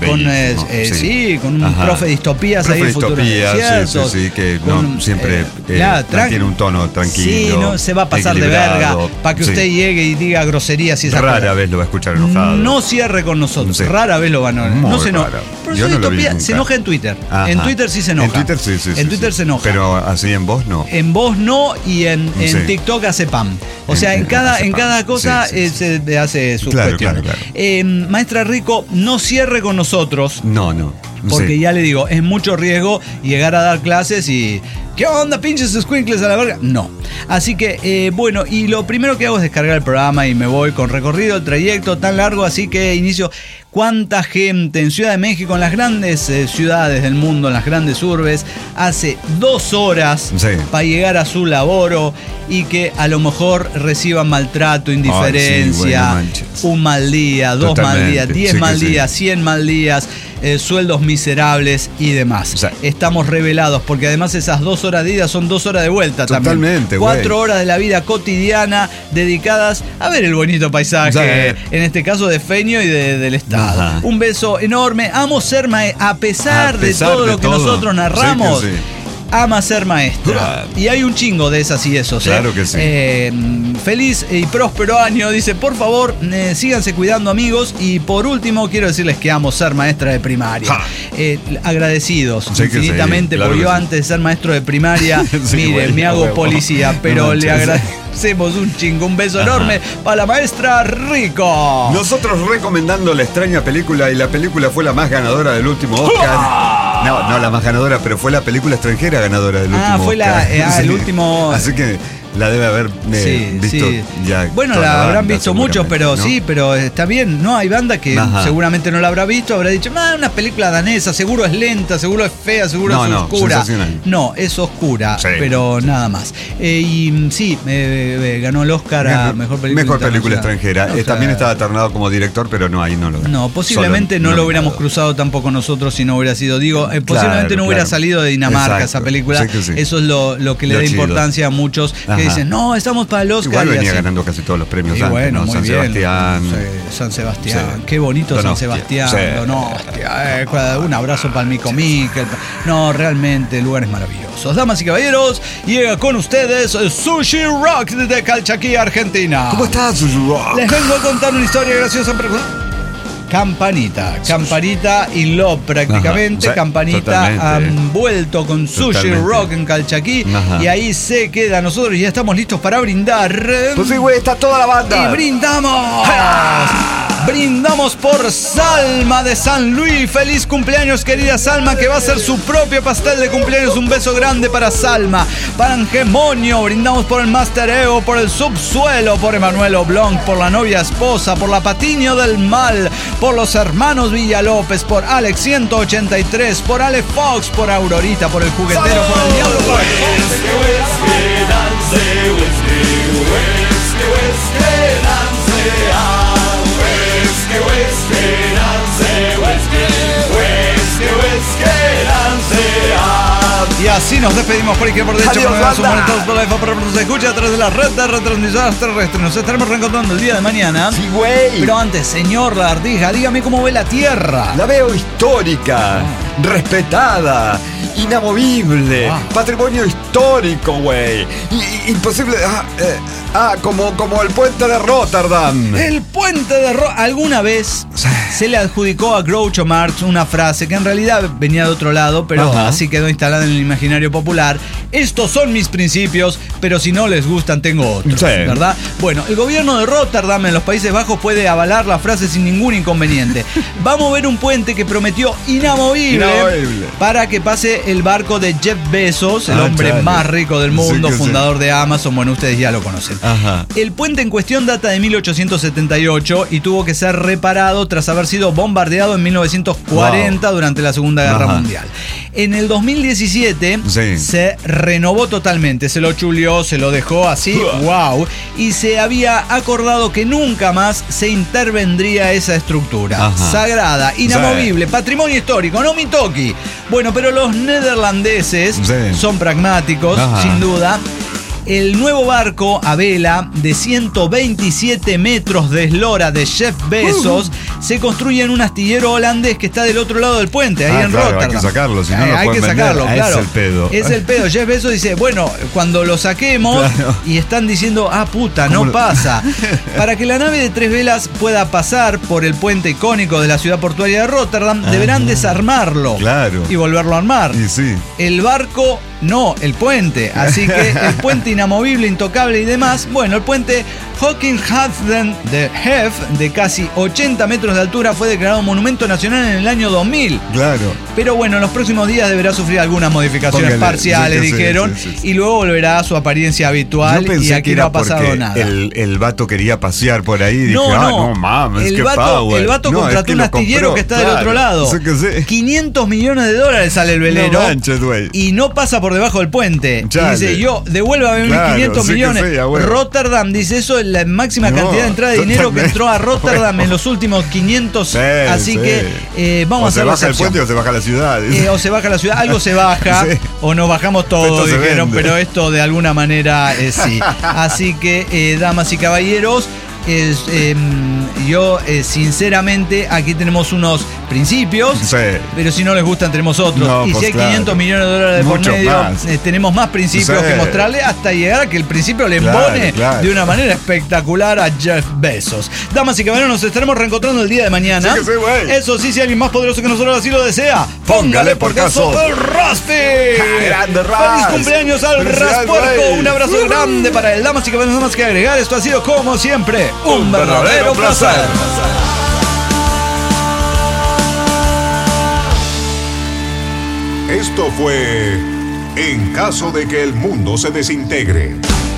con un profe de distopías ahí, futuros desiertos. Que siempre tiene un tono tranquilo. Sí, no se va a pasar de verga para que usted llegue y diga groserías y esas cosas. Rara vez lo va a escuchar enojado. No cierre con nosotros, rara vez lo van a no se enoja. Profesor de distopía se enoja en Twitter. En Twitter sí se enoja. En Twitter sí. En Twitter se enoja. Pero así en voz no. En voz no, y en TikTok hace pam. O sea, en cada cosa se hace su cuestión. Claro. Maestra Rico, no cierre con nosotros. No. Porque ya le digo, es mucho riesgo llegar a dar clases y... ¿Qué onda, pinches squinkles a la verga? No. Así que, bueno, y lo primero que hago es descargar el programa y me voy con recorrido, el trayecto tan largo, así que inicio. ¿Cuánta gente en Ciudad de México, en las grandes ciudades del mundo, en las grandes urbes, hace 2 horas para llegar a su laboro y que a lo mejor reciban maltrato, indiferencia, un mal día, 2 mal días, 10 mal días, 100 mal días, sueldos miserables y demás? Estamos revelados porque además esas 2 horas de ida son 2 horas de vuelta también. Totalmente. 4 horas de la vida cotidiana dedicadas a ver el bonito paisaje, en este caso de Feño y del estado. Un beso enorme. Amo ser maestra. A pesar de todo lo que nosotros narramos, ama ser maestra. Y hay un chingo de esas y esos. Claro que sí. Feliz y próspero año. Dice, por favor, síganse cuidando, amigos. Y por último, quiero decirles que amo ser maestra de primaria. Agradecidos infinitamente, porque yo antes de ser maestro de primaria, me hago policía, pero le agradecemos un chingo. Un beso enorme para la maestra Rico. Nosotros recomendando la extraña película, y la película fue la más ganadora del último Oscar. No la más ganadora, pero fue la película extranjera ganadora del último Oscar. Fue el último. Así que la debe haber visto ya. Bueno, la habrán visto muchos, pero ¿no? Pero está bien. No, hay banda que seguramente no la habrá visto, habrá dicho, una película danesa, seguro es lenta, seguro es fea, seguro es oscura. No, es oscura, pero nada más. Ganó el Oscar a Mejor Película Extranjera. También estaba ternado como director, pero ahí no lo. No, posiblemente no lo hubiéramos cruzado tampoco nosotros si no hubiera sido. Posiblemente no hubiera salido de Dinamarca esa película. Eso es lo que le da importancia a muchos que dicen, no, estamos para el Oscar. Igual venía ganando casi todos los premios antes, bueno, San Sebastián. San Sebastián, qué bonito San Sebastián. Un abrazo para el Mico Miquel. No, realmente, lugares maravillosos. Damas y caballeros, llega con ustedes Sushi Rock desde Calchaquí, Argentina. ¿Cómo estás, Sushi Rock? Les vengo a contar una historia graciosa. Campanita y Love prácticamente. Campanita han vuelto con Sushi Rock en Calchaquí. Y ahí se queda. Nosotros ya estamos listos para brindar. Pues sí, güey, está toda la banda. Y brindamos. Brindamos por Salma de San Luis. Feliz cumpleaños, querida Salma, que va a hacer su propio pastel de cumpleaños. Un beso grande para Salma. Para Angemonio, brindamos por el Master Ego, por el Subsuelo, por Emanuel Oblong, por la novia esposa, por la Patiño del Mal, por los hermanos Villalópez, por Alex 183, por Ale Fox, por Aurorita, por el juguetero, por el diablo. Y así nos despedimos por izquierda, por derecha, por la por nos escucha a través de la red de retransmisoras terrestres. Nos estaremos reencontrando el día de mañana. Sí, güey. Pero antes, señor Lagartija, dígame cómo ve la Tierra. La veo histórica, respetada, inamovible, patrimonio histórico, güey. Imposible. Como el puente de Rotterdam. El puente de Rotterdam. Alguna vez se le adjudicó a Groucho Marx una frase que en realidad venía de otro lado, pero así quedó instalada en el imaginario popular. Estos son mis principios, pero si no les gustan tengo otros, ¿verdad? Bueno, el gobierno de Rotterdam en los Países Bajos puede avalar la frase sin ningún inconveniente. Va a mover un puente que prometió inamovible para que pase el barco de Jeff Bezos, el hombre más rico del mundo, fundador de Amazon. Bueno, ustedes ya lo conocen. El puente en cuestión data de 1878 y tuvo que ser reparado tras haber sido bombardeado en 1940 durante la Segunda Guerra Mundial. En el 2017 se renovó totalmente, se lo chuleó, se lo dejó así, y se había acordado que nunca más se intervendría esa estructura. Sagrada, inamovible, patrimonio histórico, no mitoki. Bueno, pero los neerlandeses son pragmáticos, sin duda. El nuevo barco a vela de 127 metros de eslora de Jeff Bezos se construye en un astillero holandés que está del otro lado del puente, ahí en Rotterdam. Hay que sacarlo, si no lo hay que sacarlo, vender. claro. Es el pedo. Es el pedo. Jeff Bezos dice, bueno, cuando lo saquemos, y están diciendo, puta, no pasa. Para que la nave de 3 velas pueda pasar por el puente icónico de la ciudad portuaria de Rotterdam, deberán desarmarlo y volverlo a armar. El barco, no, el puente. Así que el puente inamovible, intocable y demás. Bueno, el puente Hockenheimden de Hef, de casi 80 metros de altura, fue declarado monumento nacional en el año 2000. Pero bueno, en los próximos días deberá sufrir algunas modificaciones parciales, dijeron, y luego volverá a su apariencia habitual. Y aquí no ha pasado nada. El vato quería pasear por ahí y dije, no mames, el vato contrató un astillero que está del otro lado. 500 millones de dólares sale el velero y no pasa por debajo del puente. Y dice, devuélvame mis 500 millones. Rotterdam dice, eso es la máxima cantidad de entrada de dinero que entró a Rotterdam en los últimos 500. Así que vamos a hacer la excepción. O se baja el puente o se baja la ciudad. O se baja la ciudad, algo se baja, o nos bajamos todos, dijeron, pero esto de alguna manera sí. Así que, damas y caballeros, yo sinceramente aquí tenemos unos principios, pero si no les gustan tenemos otros, y si hay 500 millones de dólares de por medio, tenemos más principios que mostrarle hasta llegar a que el principio le embone de una manera espectacular a Jeff Bezos. Damas y caballeros, nos estaremos reencontrando el día de mañana. Eso sí, si alguien más poderoso que nosotros así lo desea, póngale por caso el Raspi. Feliz cumpleaños al Raspuerco, un abrazo grande para él. Damas y caballeros, nada más que agregar, esto ha sido como siempre un verdadero placer. Esto fue En caso de que el mundo se desintegre.